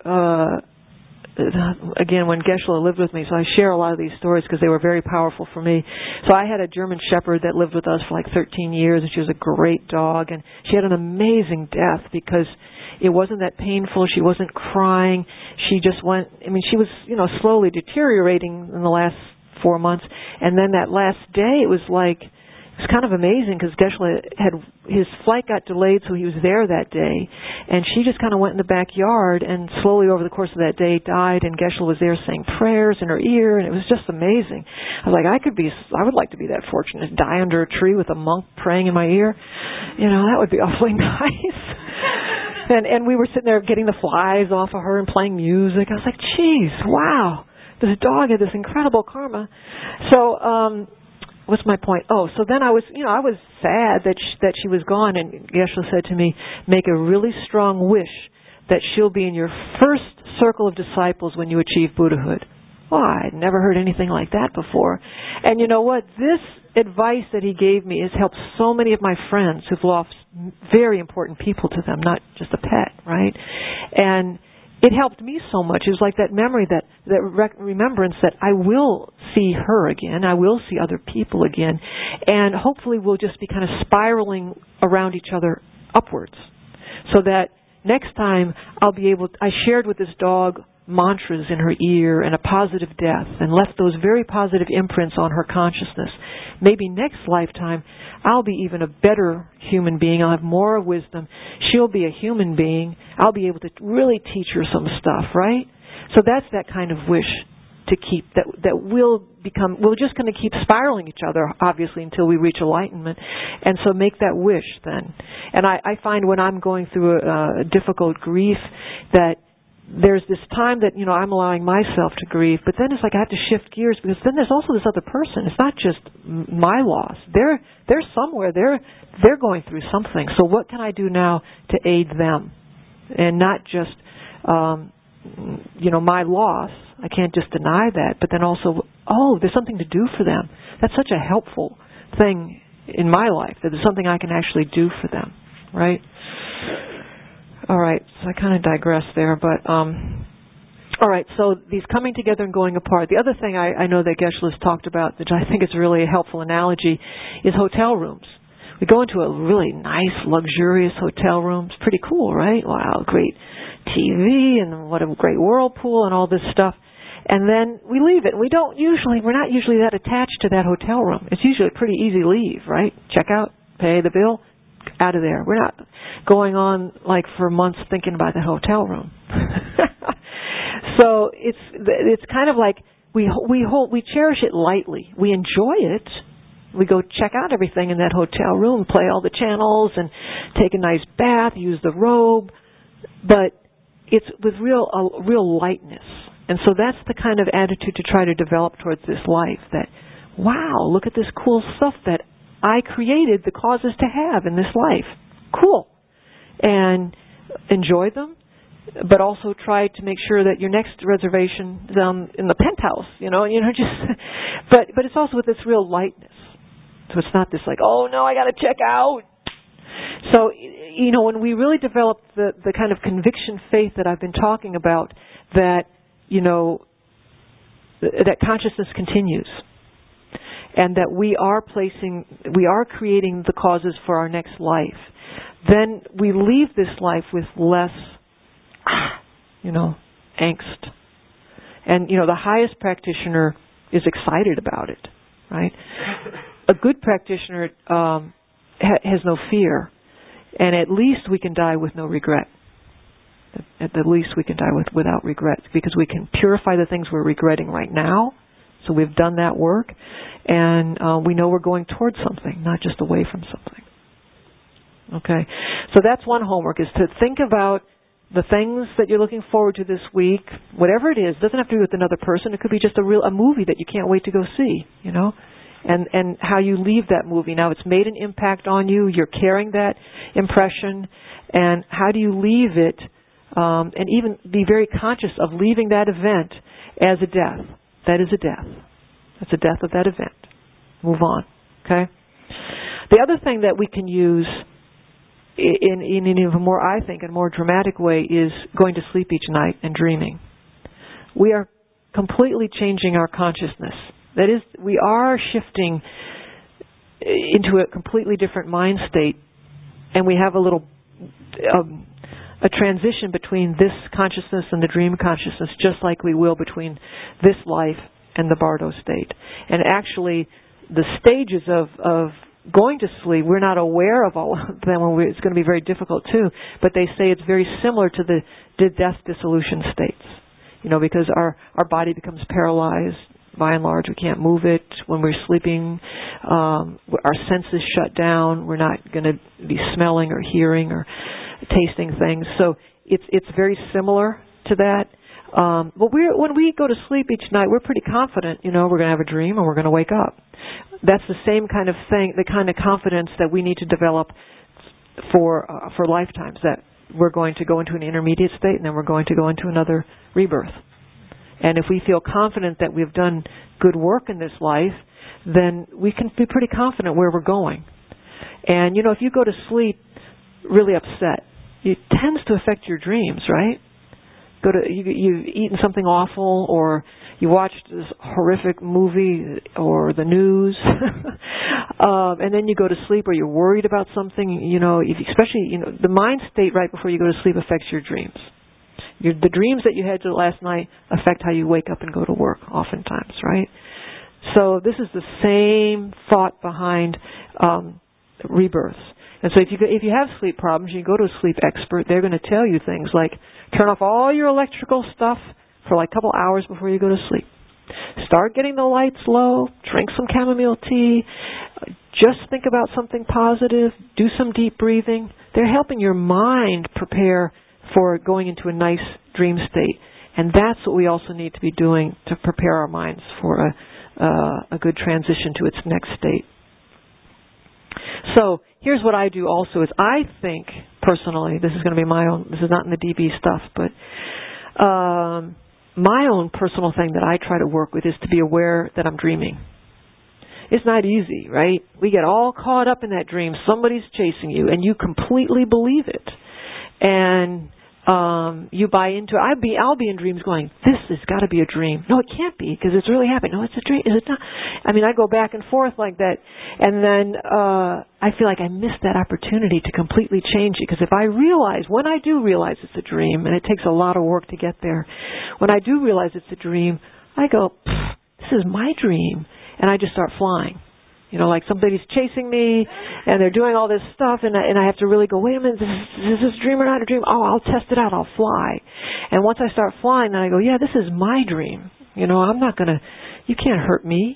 again, when Geshe-la lived with me, so I share a lot of these stories because they were very powerful for me. So I had a German Shepherd that lived with us for like 13 years, and she was a great dog, and she had an amazing death because it wasn't that painful. She wasn't crying. She just went, she was, slowly deteriorating in the last 4 months. And then that last day, it was kind of amazing because Geshe-la his flight got delayed, so he was there that day. And she just kind of went in the backyard and slowly over the course of that day died, and Geshe-la was there saying prayers in her ear, and it was just amazing. I was like, I would like to be that fortunate, die under a tree with a monk praying in my ear. That would be awfully nice. And we were sitting there getting the flies off of her and playing music. I was like, geez, wow. This dog had this incredible karma. So, what's my point? Oh, so then I was sad that she was gone, and Geshe-la said to me, make a really strong wish that she'll be in your first circle of disciples when you achieve Buddhahood. Well, I'd never heard anything like that before. And you know what? This advice that he gave me has helped so many of my friends who've lost very important people to them, not just a pet, right? And it helped me so much. It was like that memory, that remembrance that I will see her again. I will see other people again. And hopefully we'll just be kind of spiraling around each other upwards. So that next time I shared with this dog mantras in her ear and a positive death and left those very positive imprints on her consciousness. Maybe next lifetime I'll be even a better human being. I'll have more wisdom. She'll be a human being. I'll be able to really teach her some stuff, right? So that's that kind of wish to keep, that we're just going to keep spiraling each other, obviously, until we reach enlightenment. And so make that wish then. And I find when I'm going through a difficult grief that there's this time that, I'm allowing myself to grieve, but then it's like I have to shift gears because then there's also this other person. It's not just my loss. They're somewhere. They're going through something. So what can I do now to aid them? And not just, my loss. I can't just deny that, but then also, there's something to do for them. That's such a helpful thing in my life, that there's something I can actually do for them, right? All right, so I kind of digress there, but all right, so these coming together and going apart. The other thing I know that Geshe-la's talked about, which I think is really a helpful analogy, is hotel rooms. We go into a really nice, luxurious hotel room. It's pretty cool, right? Wow, great TV and what a great whirlpool and all this stuff. And then we leave it. We're not usually that attached to that hotel room. It's usually a pretty easy leave, right? Check out, pay the bill, out of there. We're not going on like for months thinking about the hotel room. So it's kind of like we cherish it lightly. We enjoy it, We go check out everything in that hotel room, play all the channels, and take a nice bath, use the robe. But it's with real lightness. And so that's the kind of attitude to try to develop towards this life, that, wow, look at this cool stuff that I created the causes to have in this life. Cool. And enjoy them, but also try to make sure that your next reservation is in the penthouse, but it's also with this real lightness. So it's not this like, oh no, I got to check out. So, when we really develop the kind of conviction faith that I've been talking about, that, that consciousness continues, and that we are creating the causes for our next life, then we leave this life with less, angst. And, the highest practitioner is excited about it, right? A good practitioner has no fear. And at least we can die with no regret. At the least we can die without regret, because we can purify the things we're regretting right now. So we've done that work, and we know we're going towards something, not just away from something. Okay? So that's one homework, is to think about the things that you're looking forward to this week, whatever it is. It doesn't have to be with another person. It could be just a movie that you can't wait to go see, And how you leave that movie. Now, it's made an impact on you. You're carrying that impression. And how do you leave it, and even be very conscious of leaving that event as a death. That is a death. That's a death of that event. Move on. Okay? The other thing that we can use in an even more, I think, in a more dramatic way, is going to sleep each night and dreaming. We are completely changing our consciousness. That is, we are shifting into a completely different mind state, and we have a transition between this consciousness and the dream consciousness, just like we will between this life and the Bardo state. And actually, the stages of going to sleep, we're not aware of all of them. It's going to be very difficult too, but they say it's very similar to the death dissolution states. Because our body becomes paralyzed. By and large, we can't move it. When we're sleeping, our senses shut down. We're not going to be smelling or hearing or tasting things. So it's very similar to that. But when we go to sleep each night, we're pretty confident. We're going to have a dream and we're going to wake up. That's the same kind of thing, the kind of confidence that we need to develop for lifetimes. That we're going to go into an intermediate state, and then we're going to go into another rebirth. And if we feel confident that we've done good work in this life, then we can be pretty confident where we're going. And, if you go to sleep really upset, it tends to affect your dreams, right? You've eaten something awful, or you watched this horrific movie or the news, and then you go to sleep, or you're worried about something, especially, the mind state right before you go to sleep affects your dreams. The dreams that you had last night affect how you wake up and go to work oftentimes, right? So this is the same thought behind rebirths. And so if you have sleep problems, you go to a sleep expert, they're going to tell you things like, turn off all your electrical stuff for like a couple hours before you go to sleep. Start getting the lights low, drink some chamomile tea, just think about something positive, do some deep breathing. They're helping your mind prepare for going into a nice dream state. And that's what we also need to be doing to prepare our minds for a good transition to its next state. So here's what I do also is I think, personally, this is going to be my own, this is not in the DB stuff, but my own personal thing that I try to work with is to be aware that I'm dreaming. It's not easy, right? We get all caught up in that dream. Somebody's chasing you, and you completely believe it. And you buy into it. I'll be in dreams going, this has got to be a dream. No, it can't be, because it's really happening. No, it's a dream. Is it not? I go back and forth like that. And then I feel like I missed that opportunity to completely change it. Because when I do realize it's a dream, and it takes a lot of work to get there, when I do realize it's a dream, I go, this is my dream. And I just start flying. Like somebody's chasing me, and they're doing all this stuff, and I have to really go, wait a minute, is this a dream or not a dream? Oh, I'll test it out, I'll fly. And once I start flying, then I go, yeah, this is my dream. I'm not going to, you can't hurt me.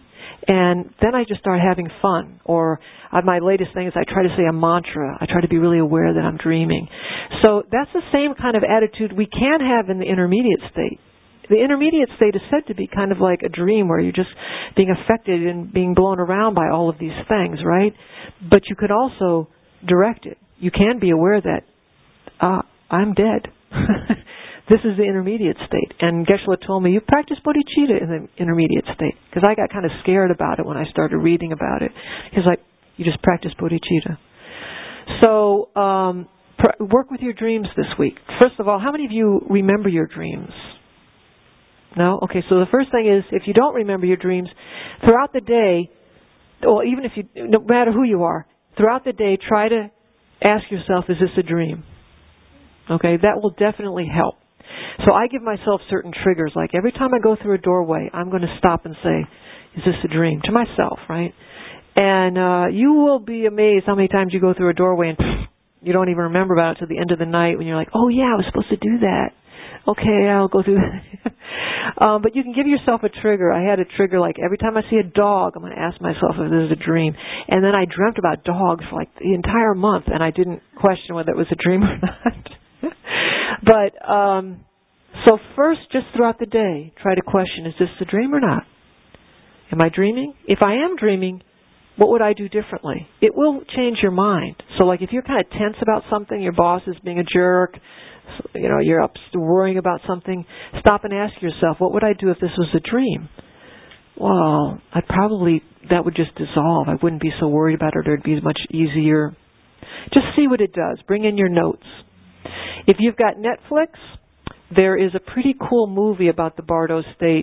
And then I just start having fun. Or my latest thing is I try to say a mantra. I try to be really aware that I'm dreaming. So that's the same kind of attitude we can have in the intermediate state. The intermediate state is said to be kind of like a dream where you're just being affected and being blown around by all of these things, right? But you could also direct it. You can be aware that, I'm dead. This is the intermediate state. And Geshe-la told me, you practice bodhicitta in the intermediate state. Because I got kind of scared about it when I started reading about it. He's like, you just practice bodhicitta. So, work with your dreams this week. First of all, how many of you remember your dreams? No? Okay, so the first thing is, if you don't remember your dreams, throughout the day, or even if you, no matter who you are, throughout the day, try to ask yourself, is this a dream? Okay, that will definitely help. So I give myself certain triggers, like every time I go through a doorway, I'm going to stop and say, is this a dream? To myself, right? And you will be amazed how many times you go through a doorway and you don't even remember about it till the end of the night when you're like, oh yeah, I was supposed to do that. Okay, I'll go through that. But you can give yourself a trigger. I had a trigger like every time I see a dog, I'm going to ask myself if this is a dream. And then I dreamt about dogs for like the entire month, and I didn't question whether it was a dream or not. But so first, just throughout the day, try to question, is this a dream or not? Am I dreaming? If I am dreaming, what would I do differently? It will change your mind. So like if you're kind of tense about something, your boss is being a jerk, you know, you're up worrying about something, stop and ask yourself, what would I do if this was a dream? Well, that would just dissolve. I wouldn't be so worried about it, or it'd be much easier. Just see what it does. Bring in your notes. If you've got Netflix, there is a pretty cool movie about the Bardo state.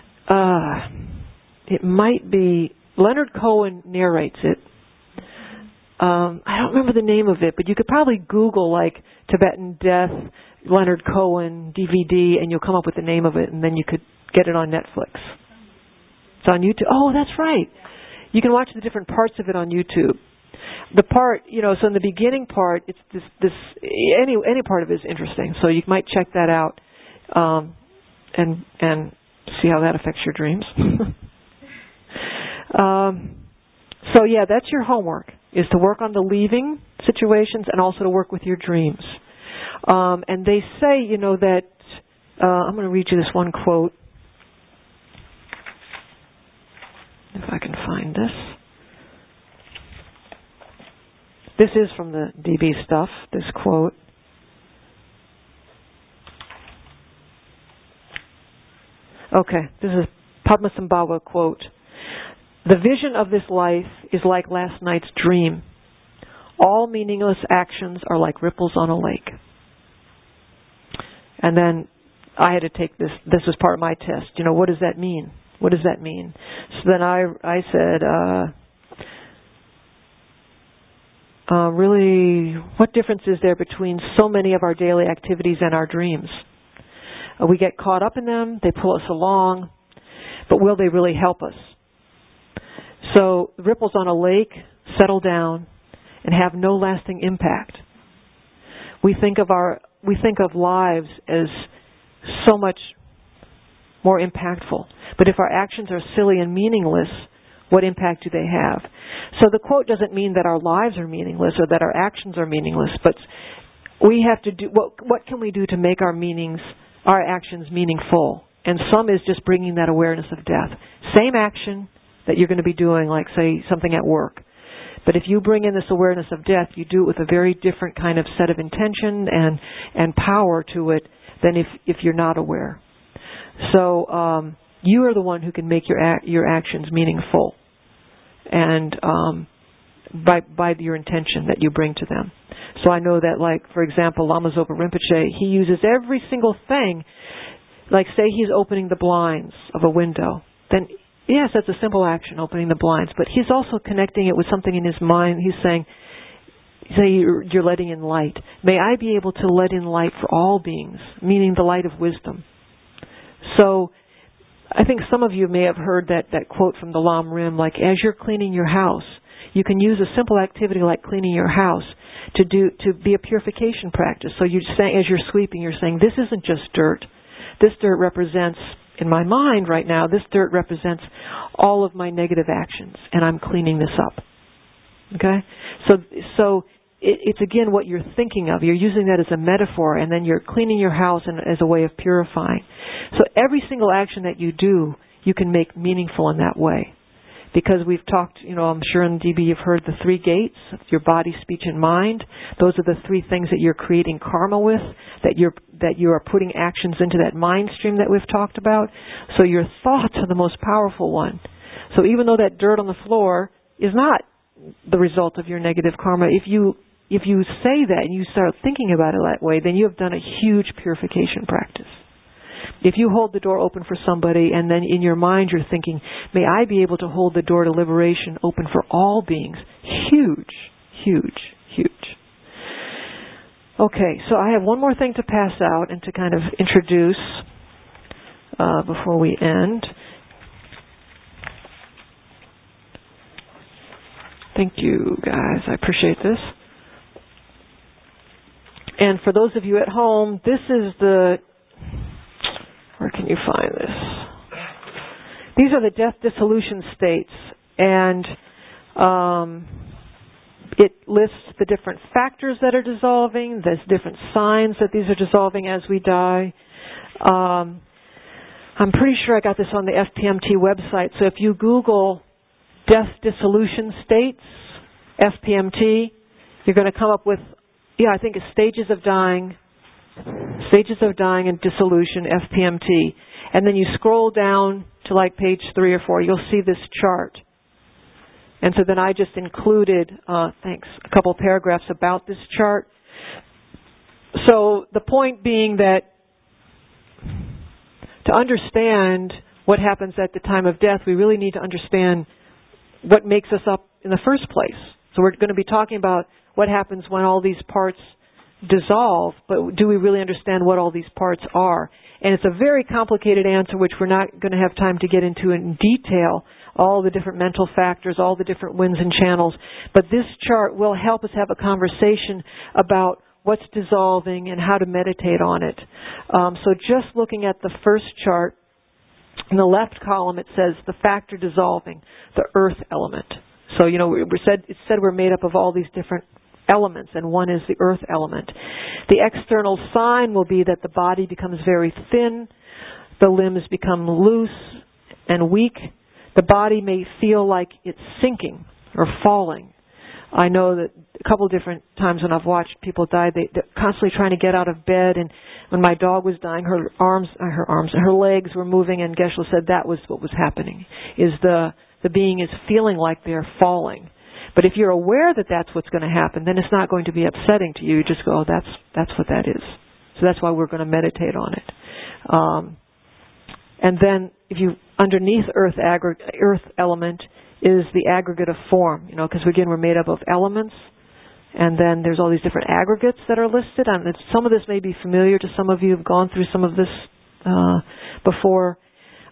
It might be, Leonard Cohen narrates it. I don't remember the name of it, but you could probably Google like Tibetan Death, Leonard Cohen, DVD, and you'll come up with the name of it, and then you could get it on Netflix. It's on YouTube. Oh, that's right. You can watch the different parts of it on YouTube. The part, so in the beginning part, it's any part of it is interesting. So you might check that out, and see how that affects your dreams. So yeah, that's your homework, is to work on the leaving situations and also to work with your dreams. And they say, that, I'm going to read you this one quote. If I can find this. This is from the DB stuff, this quote. Okay, this is Padmasambhava quote. The vision of this life is like last night's dream. All meaningless actions are like ripples on a lake. And then I had to take this was part of my test. What does that mean? What does that mean? So then I said, really, what difference is there between so many of our daily activities and our dreams? We get caught up in them, they pull us along, but will they really help us? So the ripples on a lake settle down and have no lasting impact. We think of lives as so much more impactful. But if our actions are silly and meaningless, what impact do they have? So the quote doesn't mean that our lives are meaningless or that our actions are meaningless, but we have to do, what can we do to make our actions meaningful? And some is just bringing that awareness of death. Same action that you're going to be doing, like say something at work. But if you bring in this awareness of death, you do it with a very different kind of set of intention and power to it than if you're not aware. So you are the one who can make your actions meaningful, and by your intention that you bring to them. So I know that, like, for example, Lama Zopa Rinpoche, he uses every single thing. Like, say he's opening the blinds of a window. Then, yes, that's a simple action, opening the blinds. But he's also connecting it with something in his mind. He's saying, you're letting in light. May I be able to let in light for all beings, meaning the light of wisdom. So I think some of you may have heard that quote from the Lam Rim, like, as you're cleaning your house, you can use a simple activity like cleaning your house to be a purification practice. So you say, as you're sweeping, you're saying, this isn't just dirt. This dirt represents in my mind right now, this dirt represents all of my negative actions, and I'm cleaning this up. Okay? So it's again what you're thinking of. You're using that as a metaphor, and then you're cleaning your house as a way of purifying. So every single action that you do, you can make meaningful in that way. Because we've talked, I'm sure in DB you've heard the 3 gates, your body, speech, and mind. Those are the 3 things that you're creating karma with, that you are putting actions into that mind stream that we've talked about. So your thoughts are the most powerful one. So even though that dirt on the floor is not the result of your negative karma, if you say that and you start thinking about it that way, then you have done a huge purification practice. If you hold the door open for somebody and then in your mind you're thinking, may I be able to hold the door to liberation open for all beings? Huge, huge, huge. Okay, so I have one more thing to pass out and to kind of introduce before we end. Thank you, guys. I appreciate this. And for those of you at home, this is where can you find this? These are the death dissolution states, and it lists the different factors that are dissolving. There's different signs that these are dissolving as we die. I'm pretty sure I got this on the FPMT website, so if you Google death dissolution states, FPMT, you're going to come up with, I think it's stages of dying and dissolution, FPMT. And then you scroll down to like page 3 or 4, you'll see this chart. And so then I just included, a couple paragraphs about this chart. So the point being that to understand what happens at the time of death, we really need to understand what makes us up in the first place. So we're going to be talking about what happens when all these parts dissolve, but do we really understand what all these parts are? And it's a very complicated answer, which we're not going to have time to get into in detail, all the different mental factors, all the different winds and channels. But this chart will help us have a conversation about what's dissolving and how to meditate on it. So just looking at the first chart, in the left column it says the factor dissolving, the earth element. So, it said we're made up of all these different elements, and one is the earth element. The external sign will be that the body becomes very thin, the limbs become loose and weak. The body may feel like it's sinking or falling. I know that a couple of different times when I've watched people die, they're constantly trying to get out of bed, and when my dog was dying, her legs were moving, and Geshe-la said that was what was happening, is the being is feeling like they're falling. But if you're aware that that's what's going to happen, then it's not going to be upsetting to you. You just go, oh, that's what that is. So that's why we're going to meditate on it. And then underneath earth element is the aggregate of form, because again, we're made up of elements, and then there's all these different aggregates that are listed. And some of this may be familiar to some of you who've gone through some of this before.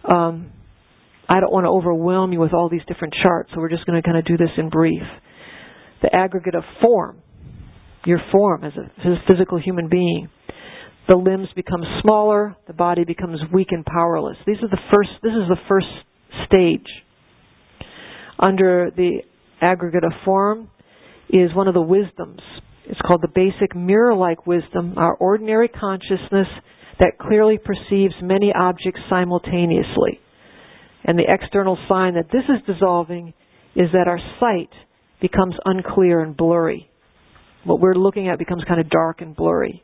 I don't want to overwhelm you with all these different charts, so we're just going to kind of do this in brief. The aggregate of form, your form as a physical human being. The limbs become smaller, the body becomes weak and powerless. This is the first stage. Under the aggregate of form is one of the wisdoms. It's called the basic mirror-like wisdom, our ordinary consciousness that clearly perceives many objects simultaneously. And the external sign that this is dissolving is that our sight becomes unclear and blurry. What we're looking at becomes kind of dark and blurry.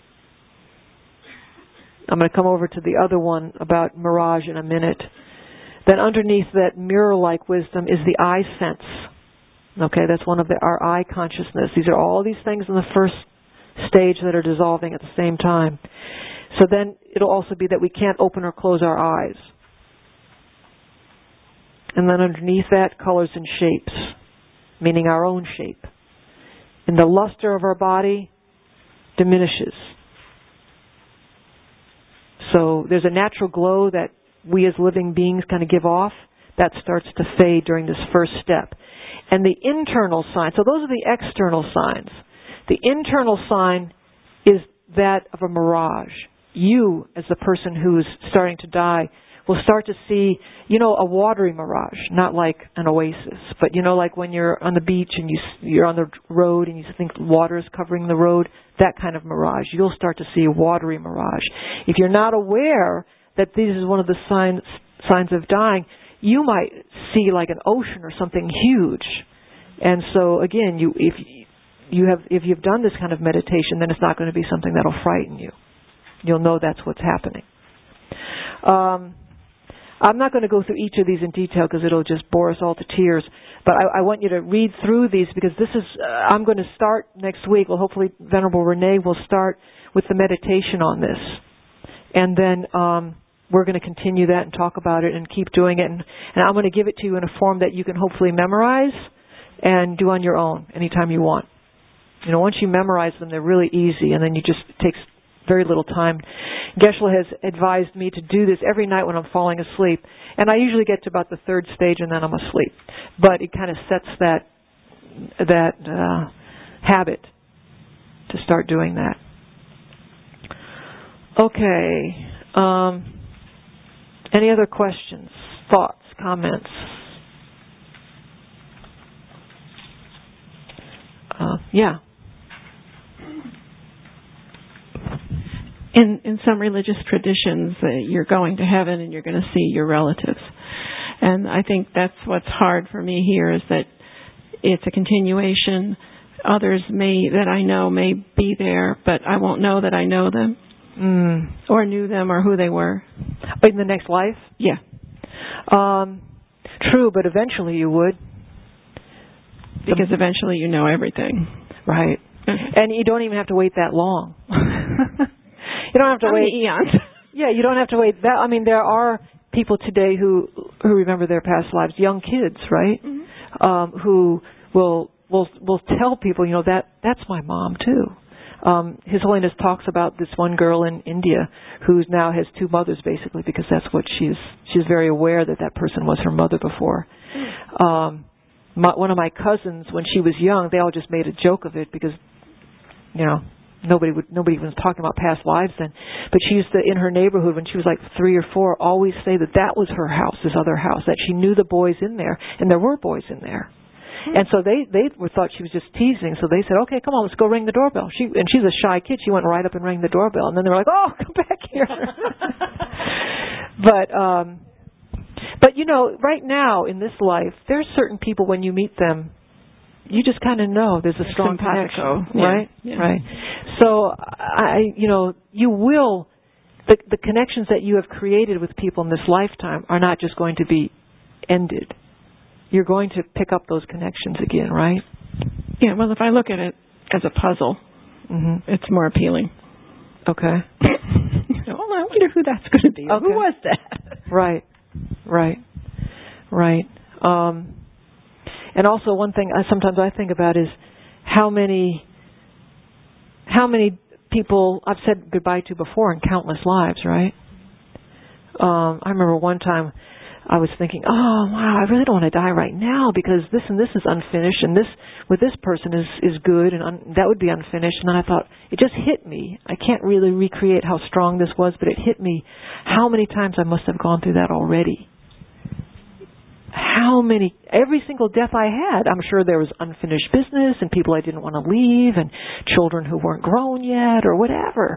I'm going to come over to the other one about mirage in a minute. Then underneath that mirror-like wisdom is the eye sense. Okay, that's one of our eye consciousness. These are all these things in the first stage that are dissolving at the same time. So then it'll also be that we can't open or close our eyes. And then underneath that, colors and shapes, meaning our own shape. And the luster of our body diminishes. So there's a natural glow that we as living beings kind of give off. That starts to fade during this first step. And the internal sign, so those are the external signs. The internal sign is that of a mirage. You, as the person who's starting to die, we'll start to see, a watery mirage, not like an oasis, but like when you're on the beach and you're on the road and you think water is covering the road, that kind of mirage. You'll start to see a watery mirage. If you're not aware that this is one of the signs of dying, you might see like an ocean or something huge. And so again, if you've done this kind of meditation, then it's not going to be something that'll frighten you. You'll know that's what's happening. I'm not going to go through each of these in detail because it'll just bore us all to tears. But I want you to read through these because this is, I'm going to start next week. Well, hopefully Venerable Renee will start with the meditation on this. And then we're going to continue that and talk about it and keep doing it. And I'm going to give it to you in a form that you can hopefully memorize and do on your own anytime you want. Once you memorize them, they're really easy. And then it takes very little time. Geshe-la has advised me to do this every night when I'm falling asleep. And I usually get to about the third stage and then I'm asleep. But it kind of sets that habit to start doing that. Okay. Any other questions, thoughts, comments? Yeah. In some religious traditions, you're going to heaven and you're going to see your relatives. And I think that's what's hard for me here is that it's a continuation. Others that I know may be there, but I won't know that I know them or knew them or who they were. In the next life? Yeah. True, but eventually you would. Because eventually you know everything. Right. And you don't even have to wait that long. You don't have to wait eons. Yeah, you don't have to wait that. I mean, there are people today who remember their past lives, young kids, right? Mm-hmm. Who will tell people, that's my mom too. His Holiness talks about this one girl in India who now has two mothers, basically, because that's what she's very aware that person was her mother before. One of my cousins, when she was young, they all just made a joke of it because, nobody was talking about past lives then. But she used to, in her neighborhood, when she was like 3 or 4, always say that was her house, this other house, that she knew the boys in there, and there were boys in there. And so they thought she was just teasing. So they said, "Okay, come on, let's go ring the doorbell." She's a shy kid. She went right up and rang the doorbell, and then they were like, "Oh, come back here." But right now in this life, there's certain people when you meet them, you just kind of know there's a strong connection, right? Yeah. Right. So you will the connections that you have created with people in this lifetime are not just going to be ended. You're going to pick up those connections again, right? Yeah, well, if I look at it as a puzzle, it's more appealing. Okay. Well, I wonder who that's going to be. Okay. Who was that? Right. And also one thing sometimes I think about is how many people I've said goodbye to before in countless lives, right? I remember one time I was thinking, oh, wow, I really don't want to die right now because this and this is unfinished and this with this person is good and that would be unfinished. And then I thought, it just hit me. I can't really recreate how strong this was, but it hit me how many times I must have gone through that already. Every single death I had, I'm sure there was unfinished business and people I didn't want to leave and children who weren't grown yet or whatever,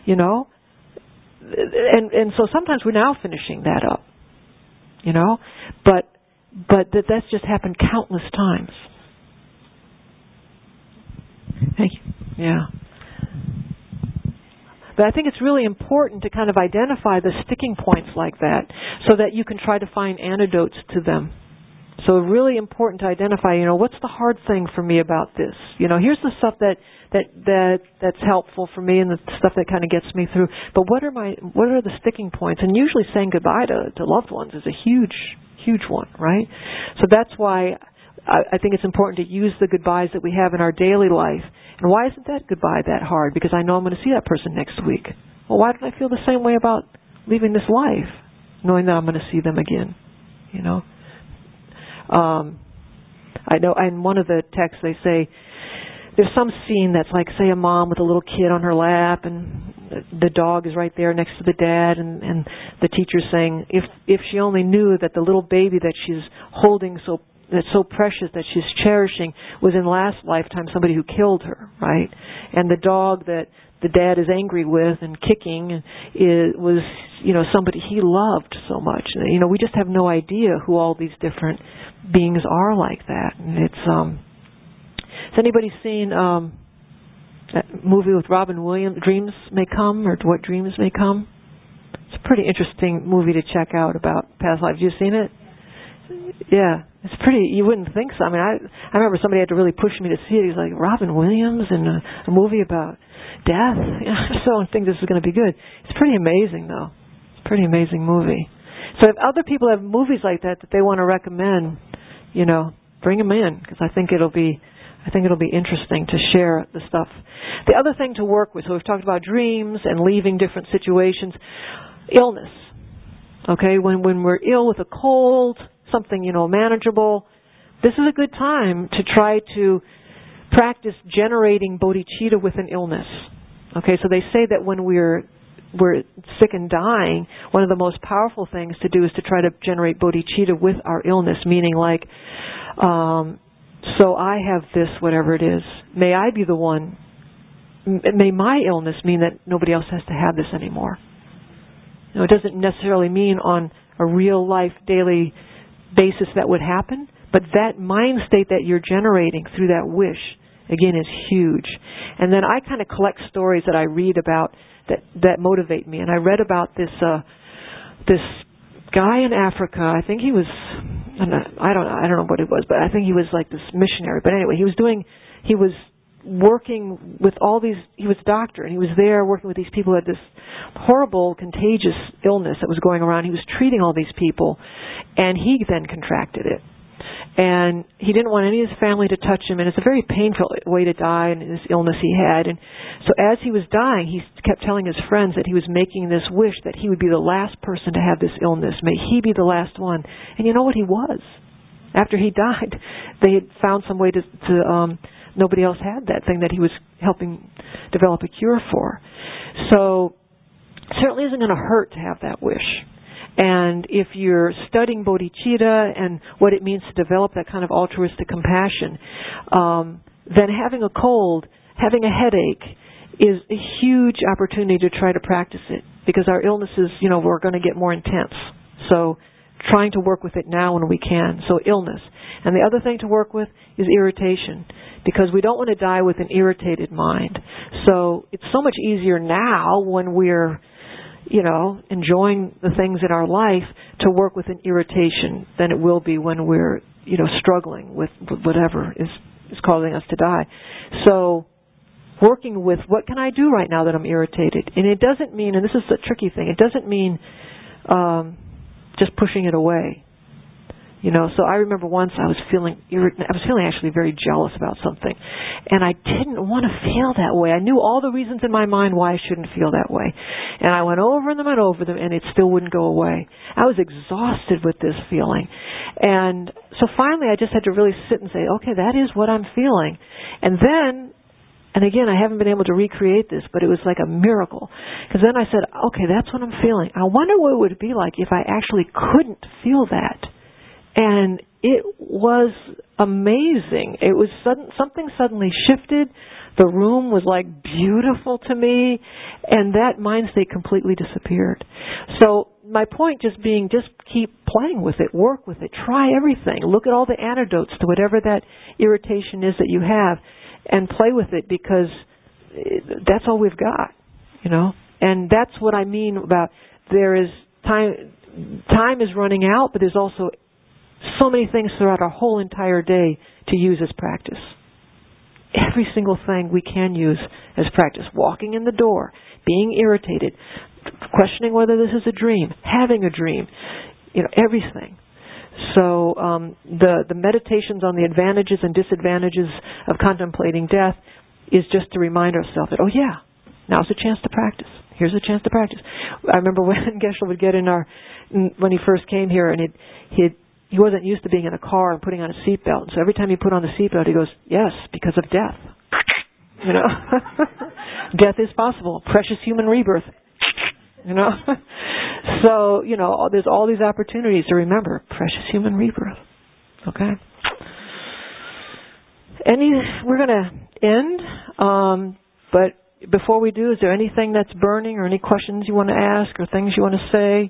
And so sometimes we're now finishing that up. But that's just happened countless times. Thank you. Yeah. But I think it's really important to kind of identify the sticking points like that so that you can try to find antidotes to them. So really important to identify, what's the hard thing for me about this? Here's the stuff that's helpful for me and the stuff that kind of gets me through. But what are the sticking points? And usually saying goodbye to loved ones is a huge one, right? So that's why I think it's important to use the goodbyes that we have in our daily life. And why isn't that goodbye that hard? Because I know I'm going to see that person next week. Well, why don't I feel the same way about leaving this life, knowing that I'm going to see them again? I know in one of the texts they say there's some scene that's like, say, a mom with a little kid on her lap and the dog is right there next to the dad, and the teacher's saying, if she only knew that the little baby that she's holding that's so precious, that she's cherishing, was in last lifetime somebody who killed her, right? And the dog that the dad is angry with and kicking was, somebody he loved so much. We just have no idea who all these different beings are like that. And it's, has anybody seen that movie with Robin Williams, Dreams May Come, or What Dreams May Come? It's a pretty interesting movie to check out about past lives. Have you seen it? Yeah, it's pretty. You wouldn't think so. I mean, I remember somebody had to really push me to see it. He's like, Robin Williams in a movie about death. So I think this is going to be good. It's pretty amazing, though. It's a pretty amazing movie. So if other people have movies like that they want to recommend, bring them in, because I think it'll be interesting to share the stuff. The other thing to work with, so we've talked about dreams and leaving different situations. Illness. Okay, when we're ill with a cold, something, manageable, this is a good time to try to practice generating bodhicitta with an illness. Okay, so they say that when we're sick and dying, one of the most powerful things to do is to try to generate bodhicitta with our illness, meaning like, so I have this, whatever it is. May I be the one. May my illness mean that nobody else has to have this anymore. It doesn't necessarily mean on a real life, daily basis that would happen, but that mind state that you're generating through that wish, again, is huge. And then I kind of collect stories that I read about that motivate me. And I read about this guy in Africa. I think he was, I don't know what it was, but I think he was like this missionary. But anyway, he was working with all these, he was a doctor, and he was there working with these people who had this horrible, contagious illness that was going around. He was treating all these people, and he then contracted it. And he didn't want any of his family to touch him, and it's a very painful way to die, and this illness he had. And so as he was dying, he kept telling his friends that he was making this wish that he would be the last person to have this illness. May he be the last one. And you know what? He was. After he died, they had found some way to nobody else had that thing that he was helping develop a cure for. So it certainly isn't going to hurt to have that wish. And if you're studying bodhicitta and what it means to develop that kind of altruistic compassion, then having a cold, having a headache is a huge opportunity to try to practice it, because our illnesses, we're going to get more intense. So trying to work with it now when we can. So illness. And the other thing to work with is irritation, because we don't want to die with an irritated mind. So it's so much easier now when we're enjoying the things in our life to work with an irritation than it will be when we're, struggling with whatever is causing us to die. So working with what can I do right now that I'm irritated? And it doesn't mean, and this is the tricky thing, it doesn't mean just pushing it away. So I remember once I was feeling actually very jealous about something. And I didn't want to feel that way. I knew all the reasons in my mind why I shouldn't feel that way. And I went over them and over them, and it still wouldn't go away. I was exhausted with this feeling. And so finally I just had to really sit and say, okay, that is what I'm feeling. And again, I haven't been able to recreate this, but it was like a miracle. Because then I said, okay, that's what I'm feeling. I wonder what it would be like if I actually couldn't feel that. And it was amazing. It was something suddenly shifted. The room was like beautiful to me, and that mind state completely disappeared. So my point just keep playing with it, work with it, try everything. Look at all the antidotes to whatever that irritation is that you have, and play with it, because that's all we've got, And that's what I mean about there is time. Time is running out, but there's also so many things throughout our whole entire day to use as practice. Every single thing we can use as practice. Walking in the door, being irritated, questioning whether this is a dream, having a dream, everything. So the meditations on the advantages and disadvantages of contemplating death is just to remind ourselves that, oh yeah, now's a chance to practice. Here's a chance to practice. I remember when Geshe would get when he first came here, and he wasn't used to being in a car and putting on a seatbelt. So every time he put on the seatbelt, he goes, yes, because of death. You know, death is possible. Precious human rebirth. You know, so there's all these opportunities to remember precious human rebirth. Okay. We're going to end, but before we do, is there anything that's burning or any questions you want to ask or things you want to say?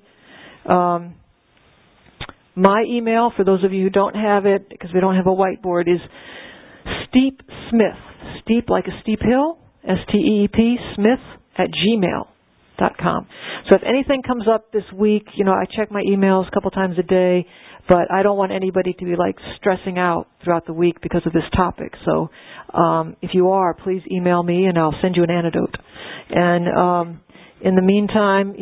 My email, for those of you who don't have it, because we don't have a whiteboard, is Steep Smith. Steep like a steep hill, STEEP, Smith @gmail.com. So if anything comes up this week, I check my emails a couple times a day, but I don't want anybody to be stressing out throughout the week because of this topic. So if you are, please email me and I'll send you an antidote. And in the meantime,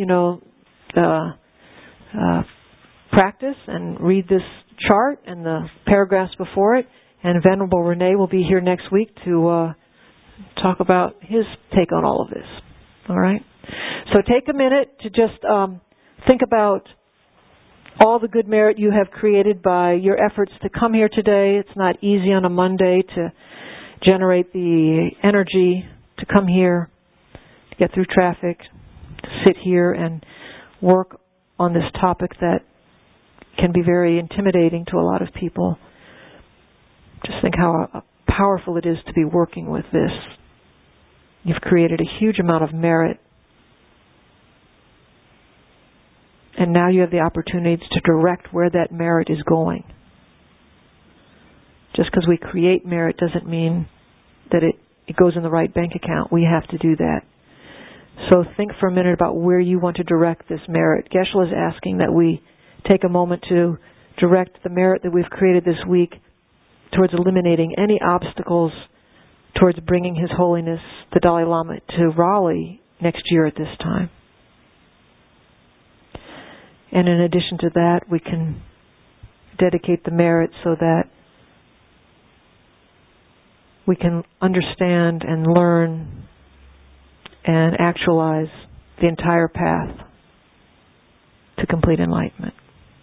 practice and read this chart and the paragraphs before it. And Venerable Renee will be here next week to talk about his take on all of this. All right? So take a minute to just think about all the good merit you have created by your efforts to come here today. It's not easy on a Monday to generate the energy to come here, to get through traffic, to sit here and work on this topic that can be very intimidating to a lot of people. Just think how powerful it is to be working with this. You've created a huge amount of merit. And now you have the opportunity to direct where that merit is going. Just because we create merit doesn't mean that it goes in the right bank account. We have to do that. So think for a minute about where you want to direct this merit. Geshe-la is asking that we take a moment to direct the merit that we've created this week towards eliminating any obstacles towards bringing His Holiness, the Dalai Lama, to Raleigh next year at this time. And in addition to that, we can dedicate the merit so that we can understand and learn and actualize the entire path to complete enlightenment.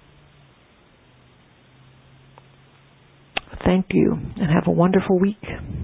Thank you, and have a wonderful week.